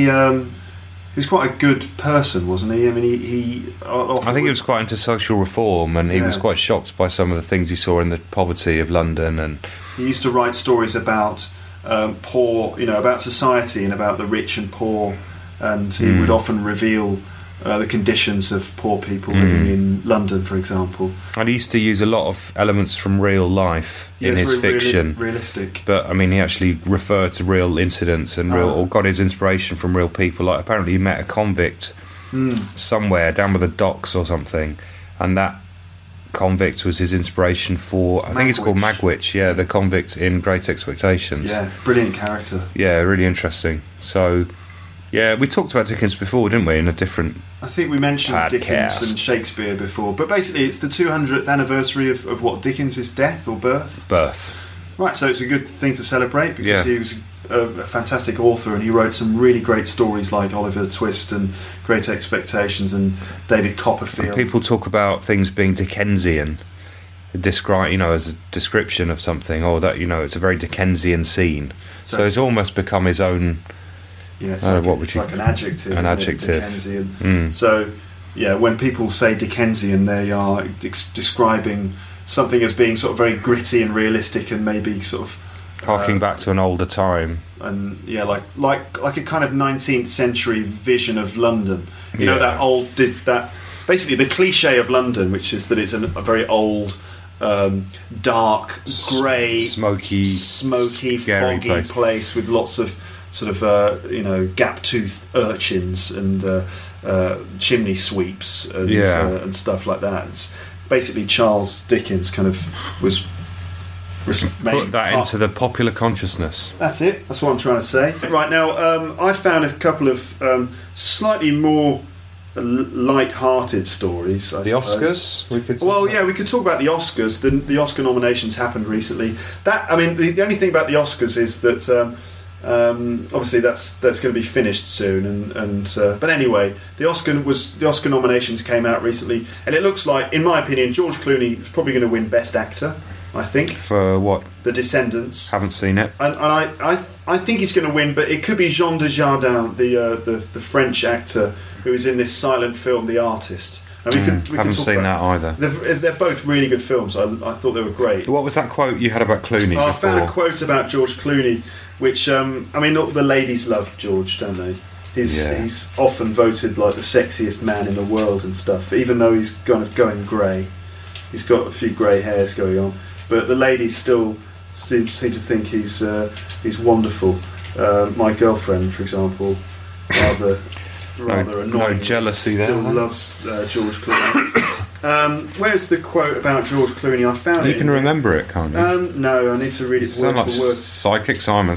Speaker 2: was quite a good person, wasn't he? I mean,
Speaker 3: I think he was quite into social reform, and he was quite shocked by some of the things he saw in the poverty of London. And
Speaker 2: he used to write stories about poor, about society and about the rich and poor, and he would often reveal the conditions of poor people living in London, for example.
Speaker 3: And he used to use a lot of elements from real life in his fiction.
Speaker 2: Realistic.
Speaker 3: But, I mean, he actually referred to real incidents and or got his inspiration from real people. Like, apparently he met a convict somewhere down by the docks or something, and that convict was his inspiration for, I think it's called Magwitch, the convict in Great Expectations.
Speaker 2: Yeah, brilliant character.
Speaker 3: Yeah, really interesting. So, yeah, we talked about Dickens before, didn't we, in a different
Speaker 2: I think we mentioned
Speaker 3: podcast.
Speaker 2: Dickens and Shakespeare before, but basically it's the 200th anniversary of what, Dickens' death or birth?
Speaker 3: Birth.
Speaker 2: Right, so it's a good thing to celebrate because he was a fantastic author, and he wrote some really great stories like Oliver Twist and Great Expectations and David Copperfield.
Speaker 3: And people talk about things being Dickensian, describe, as a description of something, or that it's a very Dickensian scene. So it's almost become his own.
Speaker 2: Yeah, it's like an adjective.
Speaker 3: An adjective.
Speaker 2: Dickensian. So, yeah, when people say Dickensian, they are describing something as being sort of very gritty and realistic, and maybe sort of
Speaker 3: harking back to an older time,
Speaker 2: and like a kind of 19th century vision of London. You know, that basically the cliche of London, which is that it's a very old, dark, grey,
Speaker 3: smoky,
Speaker 2: foggy place with lots of sort of gap-toothed urchins and chimney sweeps and stuff like that. It's basically Charles Dickens kind of was
Speaker 3: put that into the popular consciousness.
Speaker 2: That's it. That's what I'm trying to say. Right now, I found a couple of slightly more light-hearted stories.
Speaker 3: The Oscars. We could
Speaker 2: talk about the Oscars. The Oscar nominations happened recently. The only thing about the Oscars is that obviously that's going to be finished soon. But anyway, the Oscar nominations came out recently, and it looks like, in my opinion, George Clooney is probably going to win Best Actor. I think.
Speaker 3: For what?
Speaker 2: The Descendants.
Speaker 3: Haven't seen it.
Speaker 2: And I think he's going to win, but it could be Jean Dujardin, the French actor who is in this silent film, The Artist. And we
Speaker 3: haven't seen that either.
Speaker 2: They're both really good films. I thought they were great.
Speaker 3: What was that quote you had about Clooney before?
Speaker 2: I found a quote about George Clooney, which, the ladies love George, don't they? He's often voted like the sexiest man in the world and stuff, even though he's kind of going grey. He's got a few grey hairs going on. But the ladies still seem to think he's wonderful. My girlfriend, for example, rather annoying.
Speaker 3: No jealousy there.
Speaker 2: Still loves George Clooney. Where's the quote about George Clooney? I found it.
Speaker 3: You can remember it, can't you?
Speaker 2: No, I need to read it word for word.
Speaker 3: Psychic Simon.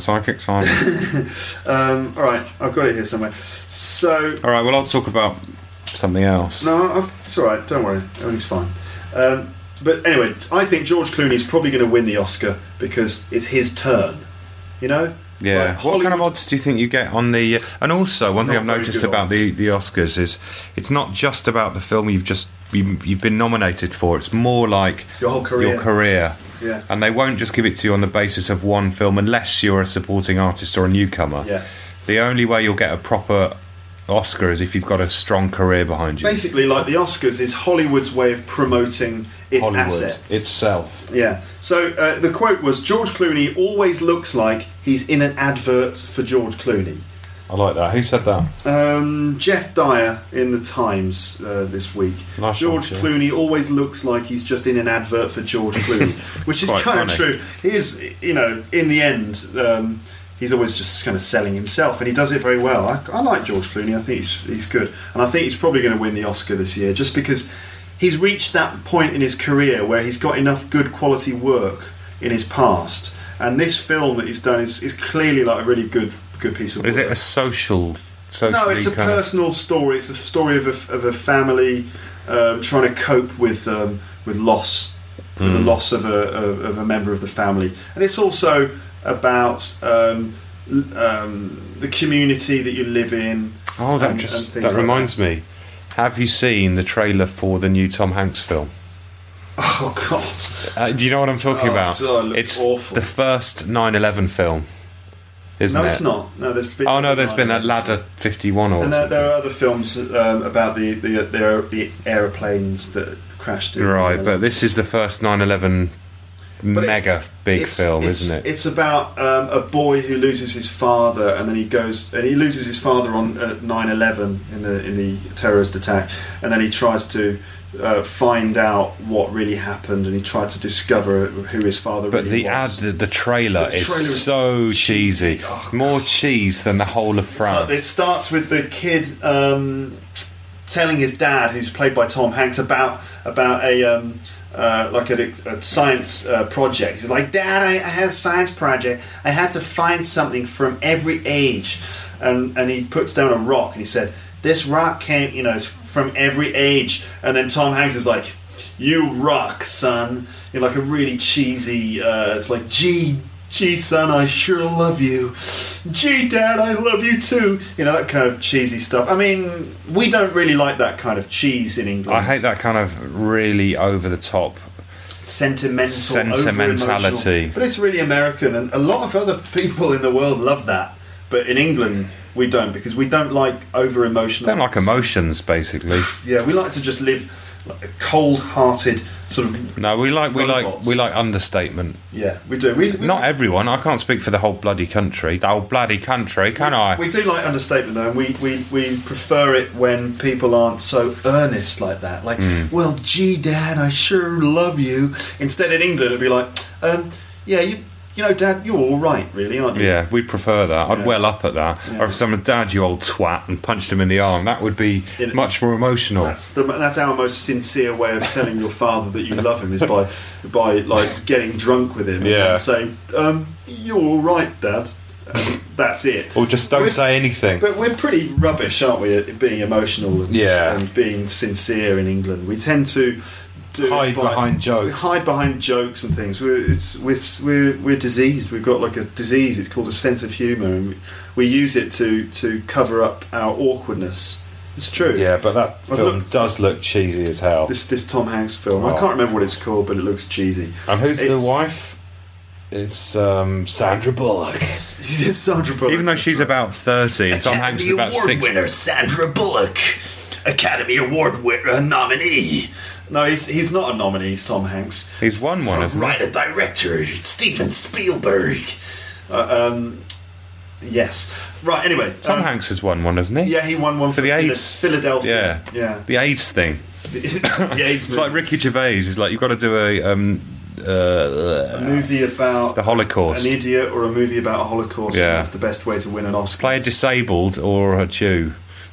Speaker 2: All right, I've got it here somewhere. So.
Speaker 3: All right. Well, I'll talk about something else.
Speaker 2: No, it's all right. Don't worry. Everything's fine. But anyway, I think George Clooney's probably going to win the Oscar because it's his turn. Yeah.
Speaker 3: Like what kind of odds do you think you get on the? And also, one thing I've noticed about the Oscars is it's not just about the film you've been nominated for. It's more like
Speaker 2: your whole
Speaker 3: career.
Speaker 2: Yeah.
Speaker 3: And they won't just give it to you on the basis of one film unless you're a supporting artist or a newcomer.
Speaker 2: Yeah.
Speaker 3: The only way you'll get a proper Oscar is if you've got a strong career behind you.
Speaker 2: Basically, like the Oscars is Hollywood's way of promoting its assets
Speaker 3: itself.
Speaker 2: Yeah. So the quote was, George Clooney always looks like he's in an advert for George Clooney.
Speaker 3: I like that. Who said that?
Speaker 2: Jeff Dyer in the Times this week.
Speaker 3: Nice
Speaker 2: George Clooney always looks like he's just in an advert for George Clooney, which is kind of true. He is, in the end. He's always just kind of selling himself, and he does it very well. I like George Clooney. I think he's good, and I think he's probably going to win the Oscar this year, just because he's reached that point in his career where he's got enough good quality work in his past, and this film that he's done is clearly like a really good piece of work.
Speaker 3: Is it a social?
Speaker 2: No, it's a personal story. It's a story of a family trying to cope with loss, with the loss of a member of the family, and it's also about the community that you live in.
Speaker 3: Oh, that reminds me. Have you seen the trailer for the new Tom Hanks film?
Speaker 2: Oh God!
Speaker 3: Do you know what I'm talking about?
Speaker 2: It's awful.
Speaker 3: The first 9/11 film, isn't it?
Speaker 2: No, it's not. No, there's been.
Speaker 3: There's been that Ladder 51 or.
Speaker 2: And there are other films about the aeroplanes that crashed.
Speaker 3: Right, but this is the first 9/11. Mega big film, isn't it?
Speaker 2: It's about a boy who loses his father, and then he loses his father on 9/11 in the terrorist attack, and then he tries to find out what really happened, and he tried to discover who his father really was.
Speaker 3: But the trailer is so cheesy. More cheese than the whole of France.
Speaker 2: It starts with the kid. telling his dad, who's played by Tom Hanks, about a science project. He's like, Dad, I had a science project. I had to find something from every age. And he puts down a rock and he said, this rock came, is from every age. And then Tom Hanks is like, you rock, son. Like a really cheesy, it's like, gee, son, I sure love you. Gee, Dad, I love you too. That kind of cheesy stuff. I mean, we don't really like that kind of cheese in England.
Speaker 3: I hate that kind of really over-the-top sentimentality.
Speaker 2: But it's really American, and a lot of other people in the world love that. But in England, we don't, because we don't like over-emotional.
Speaker 3: Don't like emotions, basically.
Speaker 2: Yeah, we like to just live like a cold-hearted sort of.
Speaker 3: No, we like understatement.
Speaker 2: Yeah, we do. We
Speaker 3: Not everyone. I can't speak for the whole bloody country. The whole bloody country, can I?
Speaker 2: We do like understatement though, and we prefer it when people aren't so earnest like that. Like, well, gee, Dad, I sure love you. Instead, in England, it'd be like, yeah, Dad, you're all right, really, aren't you?
Speaker 3: Yeah, we'd prefer that. I'd well up at that.
Speaker 2: Yeah.
Speaker 3: Or if someone, Dad, you old twat, and punched him in the arm, that would be much more emotional.
Speaker 2: That's our most sincere way of telling your father that you love him, is by like getting drunk with him and saying, you're all right, Dad. That's it.
Speaker 3: Or just don't say anything.
Speaker 2: But we're pretty rubbish, aren't we, at being emotional and being sincere in England. We tend to
Speaker 3: hide behind
Speaker 2: jokes and things. We're diseased. We've got like a disease. It's called a sense of humour, and we use it to cover up our awkwardness. It's true.
Speaker 3: Yeah, but that film does look cheesy as hell.
Speaker 2: This Tom Hanks film. I can't remember what it's called, but it looks cheesy.
Speaker 3: And who's the wife? It's Sandra Bullock.
Speaker 2: It's Sandra Bullock.
Speaker 3: Even though she's about 30, and Tom Hanks is about 60.
Speaker 2: Academy Award winner Sandra Bullock, Academy Award nominee. No, he's not a nominee. He's Tom Hanks.
Speaker 3: He's won one, hasn't he?
Speaker 2: Writer-director Steven Spielberg. Yes. Right. Anyway,
Speaker 3: Tom Hanks has won one, hasn't he?
Speaker 2: Yeah, he won one for
Speaker 3: the AIDS.
Speaker 2: Philadelphia.
Speaker 3: Yeah. The AIDS thing.
Speaker 2: The AIDS.
Speaker 3: It's like Ricky Gervais. He's like, you've got to do a
Speaker 2: movie about
Speaker 3: the Holocaust,
Speaker 2: an idiot, or a movie about a Holocaust.
Speaker 3: Yeah,
Speaker 2: that's the best way to win an Oscar.
Speaker 3: Play a disabled or a Jew.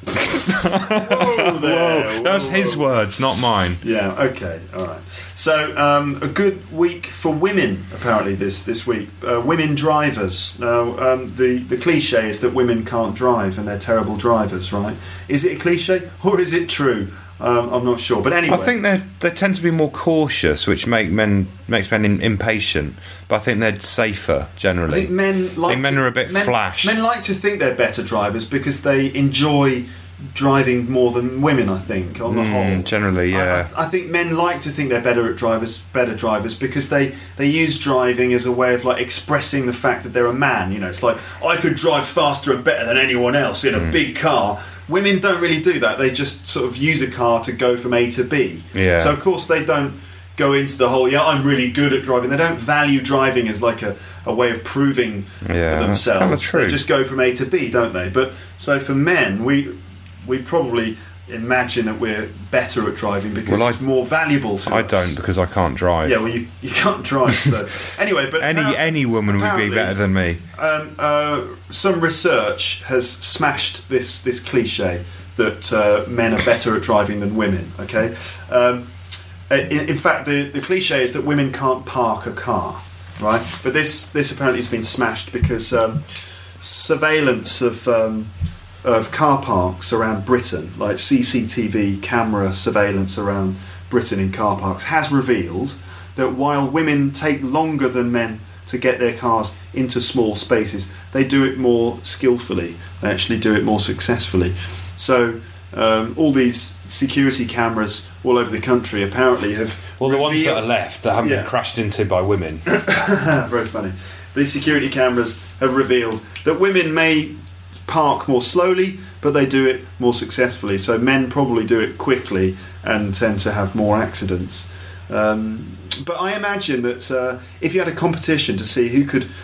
Speaker 3: Whoa, that's his words, not mine.
Speaker 2: Yeah. Okay. All right. So a good week for women apparently this week. Women drivers. Now the cliche is that women can't drive and they're terrible drivers, right? Is it a cliche or is it true? I'm not sure, but anyway,
Speaker 3: I think they tend to be more cautious, which makes men impatient. But I think they're safer generally.
Speaker 2: I think men
Speaker 3: are a bit flash.
Speaker 2: Men like to think they're better drivers because they enjoy driving more than women. I think on the whole,
Speaker 3: generally, yeah.
Speaker 2: I think men like to think they're better drivers because they use driving as a way of like expressing the fact that they're a man. It's like, I could drive faster and better than anyone else in a big car. Women don't really do that. They just sort of use a car to go from A to B.
Speaker 3: Yeah.
Speaker 2: So of course they don't go into the whole, I'm really good at driving. They don't value driving as like a way of proving themselves.
Speaker 3: That's kind of true.
Speaker 2: They just go from A to B, don't they? But so for men, we probably imagine that we're better at driving because it's more valuable to us.
Speaker 3: I don't, because I can't drive.
Speaker 2: Yeah, well, you can't drive. So anyway, but
Speaker 3: any woman would be better than me.
Speaker 2: Some research has smashed this cliche that men are better at driving than women. Okay, in fact, the cliche is that women can't park a car, right? But this apparently has been smashed because surveillance of car parks around Britain, like CCTV camera surveillance around Britain in car parks, has revealed that while women take longer than men to get their cars into small spaces, they do it more skillfully. They actually do it more successfully. So all these security cameras all over the country apparently have
Speaker 3: the ones that are left that haven't been crashed into by women.
Speaker 2: Very funny. These security cameras have revealed that women may park more slowly, but they do it more successfully. So men probably do it quickly and tend to have more accidents. But I imagine that if you had a competition to see who could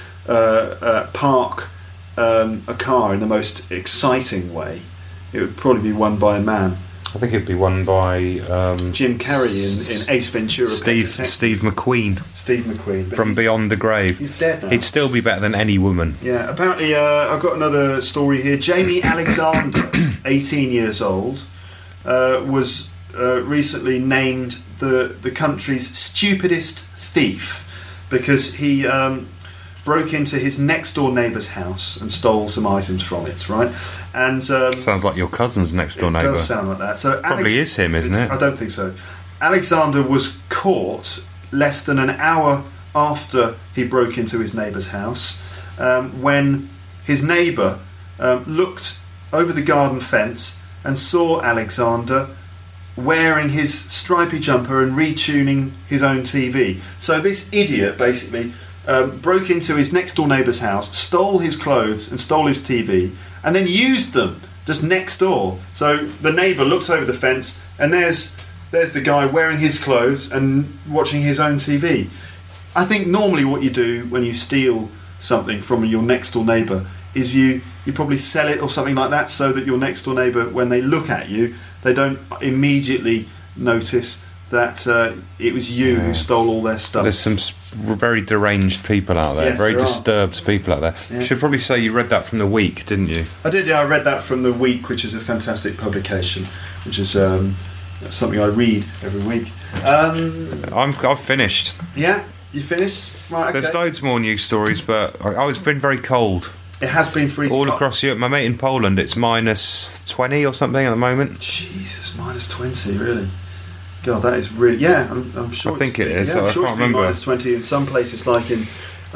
Speaker 2: park a car in the most exciting way, it would probably be won by a man.
Speaker 3: I think it'd be won by
Speaker 2: Jim Carrey in Ace Ventura.
Speaker 3: Steve McQueen.
Speaker 2: Steve McQueen
Speaker 3: from Beyond the Grave.
Speaker 2: He's dead now.
Speaker 3: He'd still be better than any woman.
Speaker 2: Yeah. Apparently, I've got another story here. Jamie Alexander, 18 years old, was recently named the country's stupidest thief because he broke into his next door neighbour's house and stole some items from it, right? And
Speaker 3: sounds like your cousin's next door neighbour.
Speaker 2: It does sound like that. So
Speaker 3: probably is him, isn't it?
Speaker 2: I don't think so. Alexander was caught less than an hour after he broke into his neighbour's house, when his neighbour looked over the garden fence and saw Alexander wearing his stripy jumper and retuning his own TV. So this idiot basically broke into his next door neighbour's house, stole his clothes and stole his TV, and then used them just next door. So the neighbour looks over the fence and there's the guy wearing his clothes and watching his own TV. I think normally what you do when you steal something from your next door neighbour is you probably sell it or something like that, so that your next door neighbour, when they look at you, they don't immediately notice that it was you who stole all their stuff.
Speaker 3: There's some very deranged people out there, very disturbed people out there. Yeah. You should probably say you read that from The Week, didn't you?
Speaker 2: I did, yeah. I read that from The Week, which is a fantastic publication, which is something I read every week.
Speaker 3: I've finished.
Speaker 2: Yeah? You finished? Right, okay.
Speaker 3: There's loads more news stories, but it's been very cold.
Speaker 2: It has been freezing
Speaker 3: all across Europe. My mate in Poland, it's minus 20 or something at the moment.
Speaker 2: Jesus, minus 20, really? God, that is really... Yeah, I'm sure.
Speaker 3: I think it is.
Speaker 2: Yeah, I'm sure
Speaker 3: I can't remember.
Speaker 2: Minus 20 in some places, like in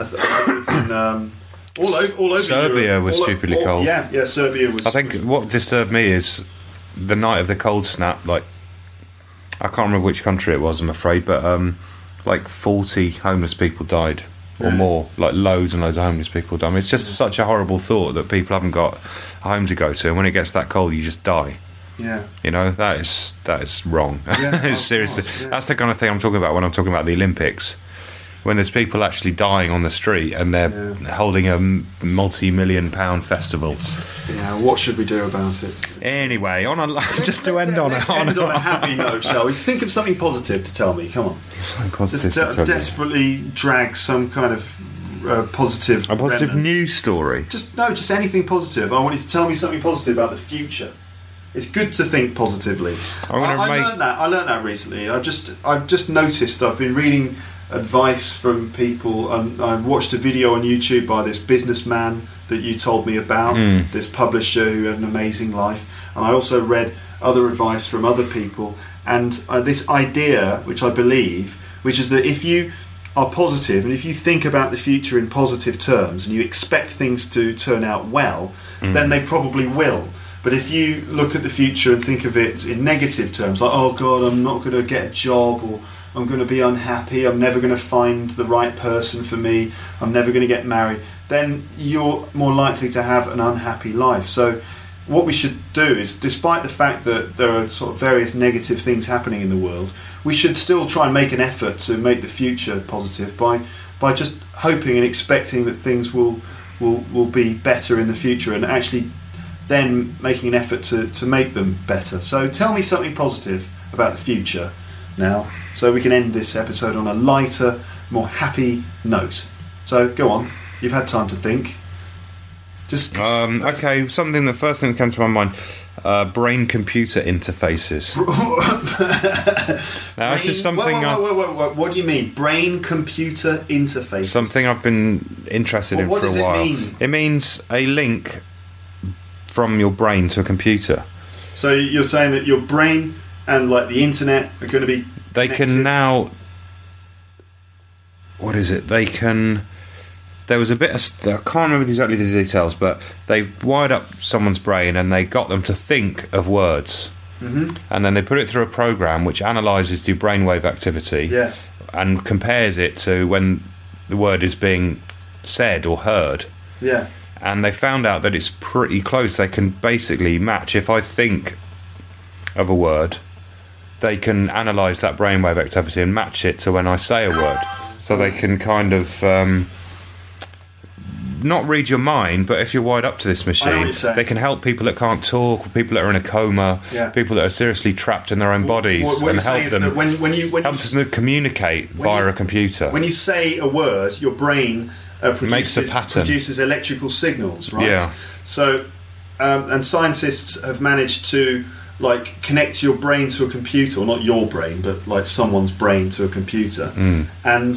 Speaker 2: all over
Speaker 3: Serbia
Speaker 2: Europe.
Speaker 3: was stupidly cold.
Speaker 2: Yeah, Serbia was...
Speaker 3: I think what disturbed me is the night of the cold snap, like, I can't remember which country it was, I'm afraid, but like 40 homeless people died. Or more, like loads and loads of homeless people died. I mean, it's just such a horrible thought that people haven't got a home to go to, and when it gets that cold, you just die.
Speaker 2: Yeah,
Speaker 3: you know, that is wrong.
Speaker 2: Yeah,
Speaker 3: it's seriously, that's the kind of thing I'm talking about when I'm talking about the Olympics. When there's people actually dying on the street and they're holding a multi-million-pound festival.
Speaker 2: What should we do about it?
Speaker 3: Anyway, let's end on
Speaker 2: a happy note, shall we? Think of something positive to tell me. Come on,
Speaker 3: something positive.
Speaker 2: Just desperately drag some kind of positive.
Speaker 3: A positive news story.
Speaker 2: Just anything positive. I want you to tell me something positive about the future. It's good to think positively. I learned that recently. I've just noticed. I've been reading advice from people, and I watched a video on YouTube by this businessman that you told me about, this publisher who had an amazing life, and I also read other advice from other people, and this idea, which I believe, which is that if you are positive and if you think about the future in positive terms and you expect things to turn out well, then they probably will. But if you look at the future and think of it in negative terms, like, oh God, I'm not going to get a job, or I'm going to be unhappy, I'm never going to find the right person for me, I'm never going to get married, then you're more likely to have an unhappy life. So what we should do is, despite the fact that there are sort of various negative things happening in the world, we should still try and make an effort to make the future positive by just hoping and expecting that things will be better in the future, and actually then making an effort to make them better. So tell me something positive about the future now, so we can end this episode on a lighter, more happy note. So go on, you've had time to think. Just
Speaker 3: okay, the first thing that came to my mind, brain-computer interfaces. Now, this is something.
Speaker 2: What do you mean, brain-computer interfaces?
Speaker 3: Something I've been interested in for a while.
Speaker 2: What does it mean?
Speaker 3: It means a link from your brain to a computer.
Speaker 2: So you're saying that your brain and like the internet are going to be connected?
Speaker 3: They can now. What is it? They can. There was a bit of. I can't remember exactly the details, but they wired up someone's brain and they got them to think of words. Mm-hmm. And then they put it through a program which analyses the brainwave activity and compares it to when the word is being said or heard.
Speaker 2: Yeah.
Speaker 3: And they found out that it's pretty close. They can basically match. If I think of a word, they can analyse that brainwave activity and match it to when I say a word. So they can kind of not read your mind, but if you're wired up to this machine, they can help people that can't talk, people that are in a coma, people that are seriously trapped in their own bodies, and help them. When you communicate via a computer.
Speaker 2: When you say a word, your brain
Speaker 3: makes a pattern,
Speaker 2: produces electrical signals, right?
Speaker 3: Yeah.
Speaker 2: So, and scientists have managed to like connect your brain to a computer, or not your brain, but like someone's brain to a computer, and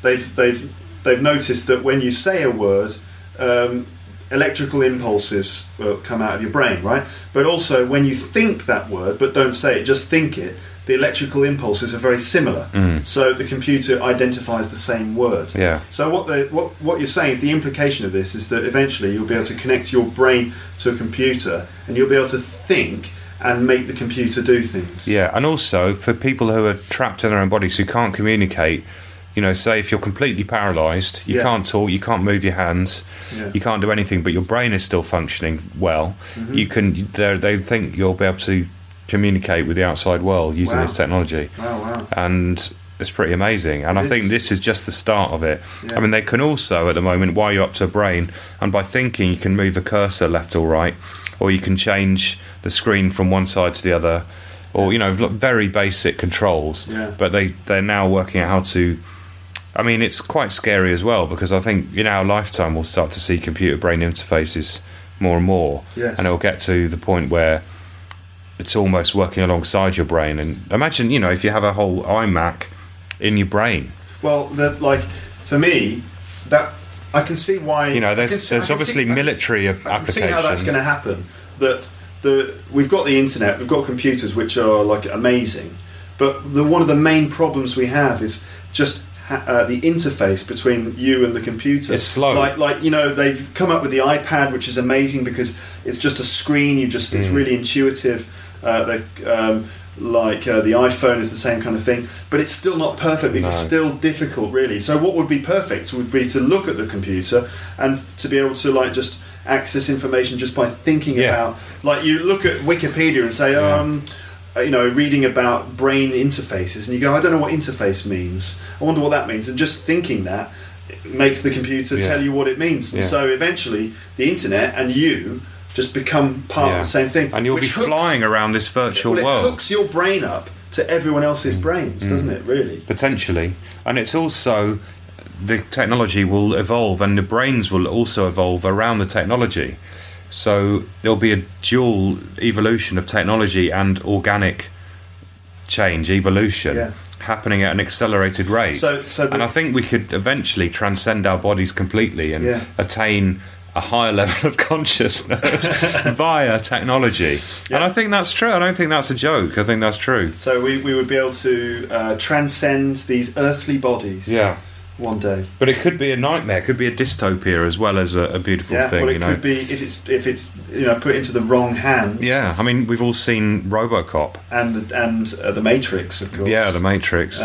Speaker 2: they've noticed that when you say a word, electrical impulses will come out of your brain, right? But also when you think that word but don't say it, just think it, the electrical impulses are very similar. So the computer identifies the same word.
Speaker 3: Yeah.
Speaker 2: So what you're saying is the implication of this is that eventually you'll be able to connect your brain to a computer and you'll be able to think and make the computer do things.
Speaker 3: Yeah, and also for people who are trapped in their own bodies who can't communicate, you know, say if you're completely paralysed, you can't talk, you can't move your hands, you can't do anything, but your brain is still functioning well. You can. They think you'll be able to communicate with the outside world using this technology.
Speaker 2: Wow.
Speaker 3: And it's pretty amazing. And I think this is just the start of it. I mean, they can also, at the moment, wire you up to a brain, and by thinking, you can move the cursor left or right, or you can change the screen from one side to the other, or, you know, very basic controls. But they're now working out how to. I mean, it's quite scary as well, because I think in our lifetime we'll start to see computer-brain interfaces more and more. And it'll get to the point where it's almost working alongside your brain. And imagine, you know, if you have a whole iMac in your brain.
Speaker 2: Well, for me, that I can see why.
Speaker 3: You know, there's obviously military applications. I can see how
Speaker 2: that's going to happen. That we've got the internet, we've got computers which are like amazing, but one of the main problems we have is just the interface between you and the computer.
Speaker 3: It's slow.
Speaker 2: Like you know, they've come up with the iPad, which is amazing because it's just a screen. It's really intuitive. The iPhone is the same kind of thing, but it's still not perfect. It's still difficult, really. So what would be perfect would be to look at the computer and to be able to like just access information just by thinking about. Like you look at Wikipedia and say, you know, reading about brain interfaces, and you go, I don't know what interface means. I wonder what that means. And just thinking that makes the computer tell you what it means. And so eventually, the internet and you just become part of the same thing.
Speaker 3: And you'll be flying around this virtual world.
Speaker 2: It hooks your brain up to everyone else's brains, doesn't it, really?
Speaker 3: Potentially. And it's also, the technology will evolve, and the brains will also evolve around the technology. So there'll be a dual evolution of technology and organic change, evolution, happening at an accelerated rate. And I think we could eventually transcend our bodies completely and attain a higher level of consciousness via technology. And I think that's true. I don't think that's a joke. I think that's true.
Speaker 2: So we would be able to transcend these earthly bodies one day.
Speaker 3: But it could be a nightmare. It could be a dystopia as well as a beautiful thing.
Speaker 2: Well, it could be if it's you know, put into the wrong hands.
Speaker 3: Yeah, I mean, we've all seen RoboCop
Speaker 2: and the Matrix, of course.
Speaker 3: Yeah, the Matrix.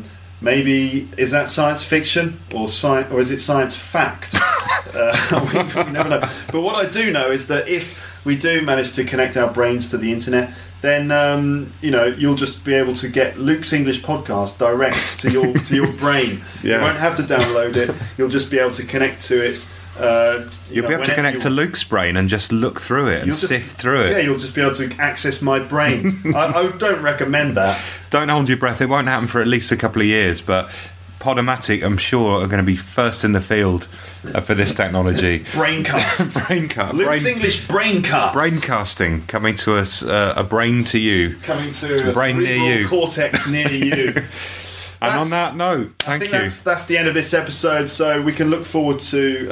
Speaker 2: Maybe is that science fiction or is it science fact? We never know. But what I do know is that if we do manage to connect our brains to the internet, then you know, you'll just be able to get Luke's English podcast direct to your brain. You won't have to download it. You'll just be able to connect to it.
Speaker 3: You'll be able to connect to Luke's brain and just look through it and sift through it.
Speaker 2: Yeah, you'll just be able to access my brain. I don't recommend that.
Speaker 3: Don't hold your breath. It won't happen for at least a couple of years, but Podomatic, I'm sure, are going to be first in the field for this technology.
Speaker 2: Braincast. Luke's English Braincast.
Speaker 3: Braincasting, coming to us, a brain to you.
Speaker 2: Coming to
Speaker 3: a brain near you.
Speaker 2: Cortex near you.
Speaker 3: And on that note, thank you.
Speaker 2: That's the end of this episode. So we can look forward to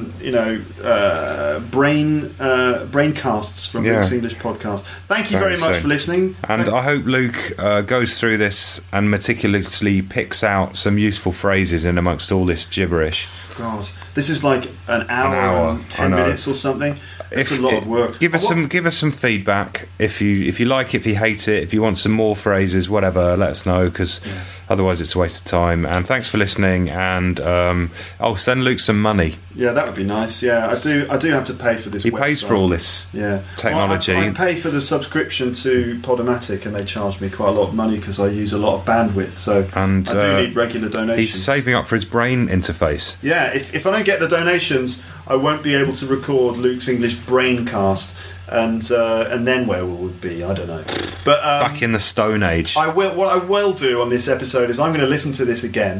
Speaker 2: braincasts from Luke's English podcast. Thank you very much for listening.
Speaker 3: And I hope Luke goes through this and meticulously picks out some useful phrases in amongst all this gibberish.
Speaker 2: God, this is like an hour and 10 minutes or something. It's a lot of work.
Speaker 3: Give us some feedback if you like it, if you hate it, if you want some more phrases, whatever. Let us know, because otherwise it's a waste of time. And thanks for listening. And I'll send Luke some money.
Speaker 2: Yeah, that would be nice. Yeah, I do have to pay for this.
Speaker 3: He pays for all this technology.
Speaker 2: Well, I pay for the subscription to Podomatic, and they charge me quite a lot of money because I use a lot of bandwidth. So I do need regular donations.
Speaker 3: He's saving up for his brain interface.
Speaker 2: Yeah, if I don't get the donations, I won't be able to record Luke's English Braincast, and then where will we be? I don't know. But
Speaker 3: back in the Stone Age.
Speaker 2: What I will do on this episode is I'm going to listen to this again,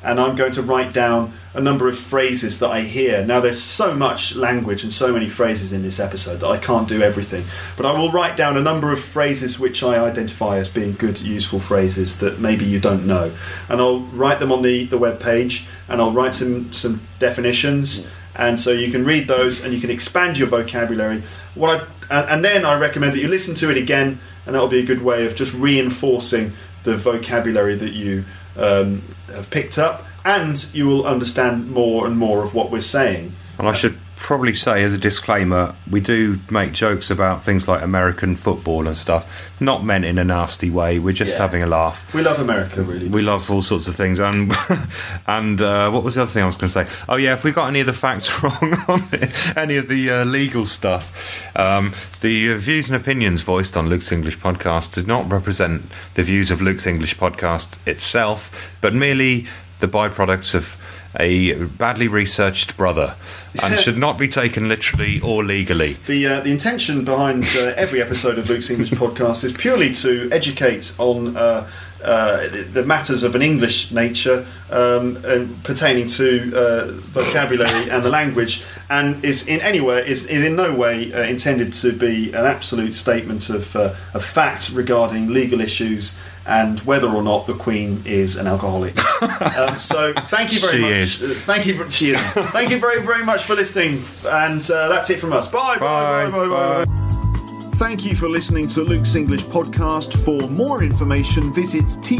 Speaker 2: and I'm going to write down a number of phrases that I hear. Now, there's so much language and so many phrases in this episode that I can't do everything, but I will write down a number of phrases which I identify as being good, useful phrases that maybe you don't know, and I'll write them on the web page, and I'll write some definitions, and so you can read those and you can expand your vocabulary. And then I recommend that you listen to it again, and that'll be a good way of just reinforcing the vocabulary that you have picked up, and you will understand more and more of what we're saying.
Speaker 3: And I should probably say, as a disclaimer, we do make jokes about things like American football and stuff, not meant in a nasty way. We're just having a laugh.
Speaker 2: We love America, really.
Speaker 3: We love all sorts of things. And what was the other thing I was going to say? Oh yeah, if we got any of the facts wrong on any of the legal stuff, the views and opinions voiced on Luke's English Podcast do not represent the views of Luke's English Podcast itself, but merely the byproducts of a badly researched brother, and should not be taken literally or legally.
Speaker 2: The intention behind every episode of Luke's English Podcast is purely to educate on the matters of an English nature and pertaining to vocabulary and the language, and is in no way intended to be an absolute statement of fact regarding legal issues and whether or not the Queen is an alcoholic. So thank you very much. She is. Thank you very, very much for listening, and that's it from us. Bye. Bye. Thank you for listening to Luke's English Podcast. For more information, visit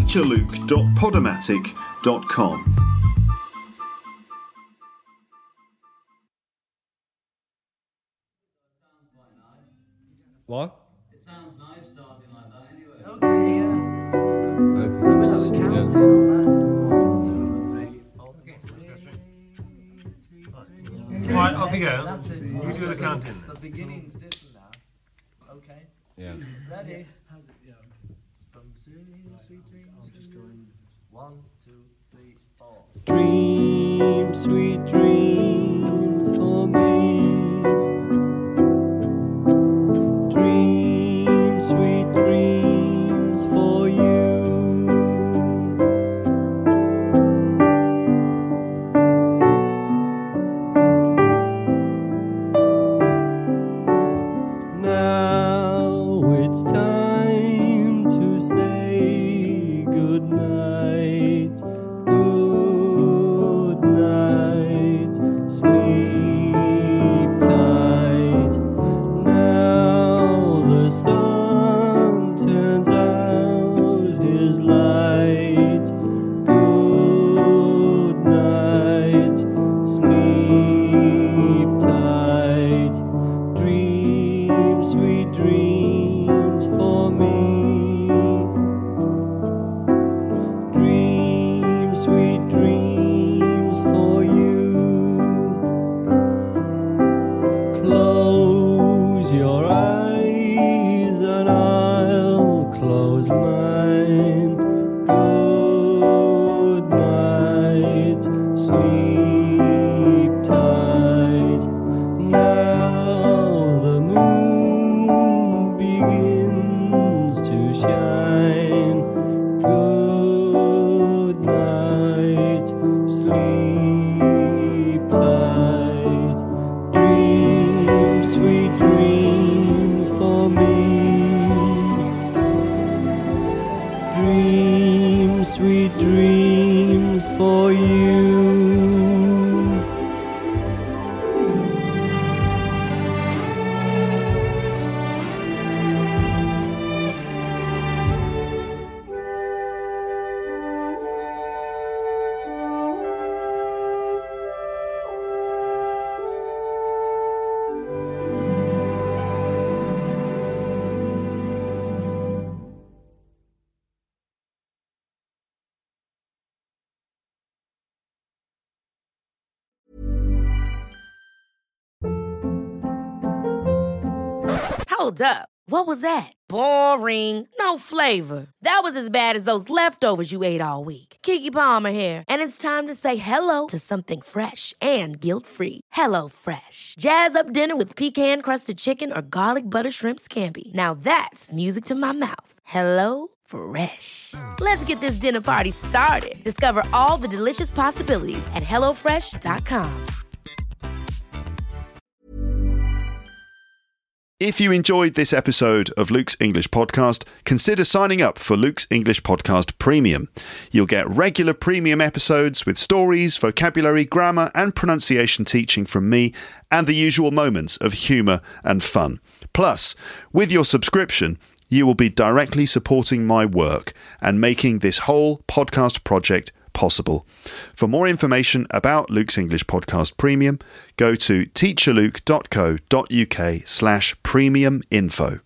Speaker 2: teacherluke.podomatic.com.
Speaker 4: What?
Speaker 5: It sounds nice starting like that anyway.
Speaker 4: Okay, yeah.
Speaker 5: So we'll have a countdown on that. 1, 2, 3, 4.
Speaker 4: Right, off you go.
Speaker 5: That's it.
Speaker 4: You do the counting.
Speaker 5: The beginning's different now. Okay.
Speaker 4: Yeah.
Speaker 5: Ready? From sweet dreams. Just going 1, 2, 3, 4.
Speaker 6: Dream, sweet dreams for me. Dream, sweet dreams for you. Now it's time to say good night. Good night. Sleep tight. Now the sun turns out his light. Good night. Sleep tight. Dream, sweet dreams for me. Dream, sweet dreams for you. Close your eyes and I'll close mine. Good night. Sleep tight. Now the moon begins to shine. Good night. Sleep tight. Dream, sweet dreams for me. Dream, sweet dreams for you.
Speaker 1: Hold up. What was that? Boring. No flavor. That was as bad as those leftovers you ate all week. Keke Palmer here, and it's time to say hello to something fresh and guilt-free. Hello Fresh. Jazz up dinner with pecan-crusted chicken or garlic butter shrimp scampi. Now that's music to my mouth. Hello Fresh. Let's get this dinner party started. Discover all the delicious possibilities at HelloFresh.com.
Speaker 2: If you enjoyed this episode of Luke's English Podcast, consider signing up for Luke's English Podcast Premium. You'll get regular premium episodes with stories, vocabulary, grammar and pronunciation teaching from me and the usual moments of humour and fun. Plus, with your subscription, you will be directly supporting my work and making this whole podcast project possible. For more information about Luke's English Podcast Premium, go to teacherluke.co.uk/premium info.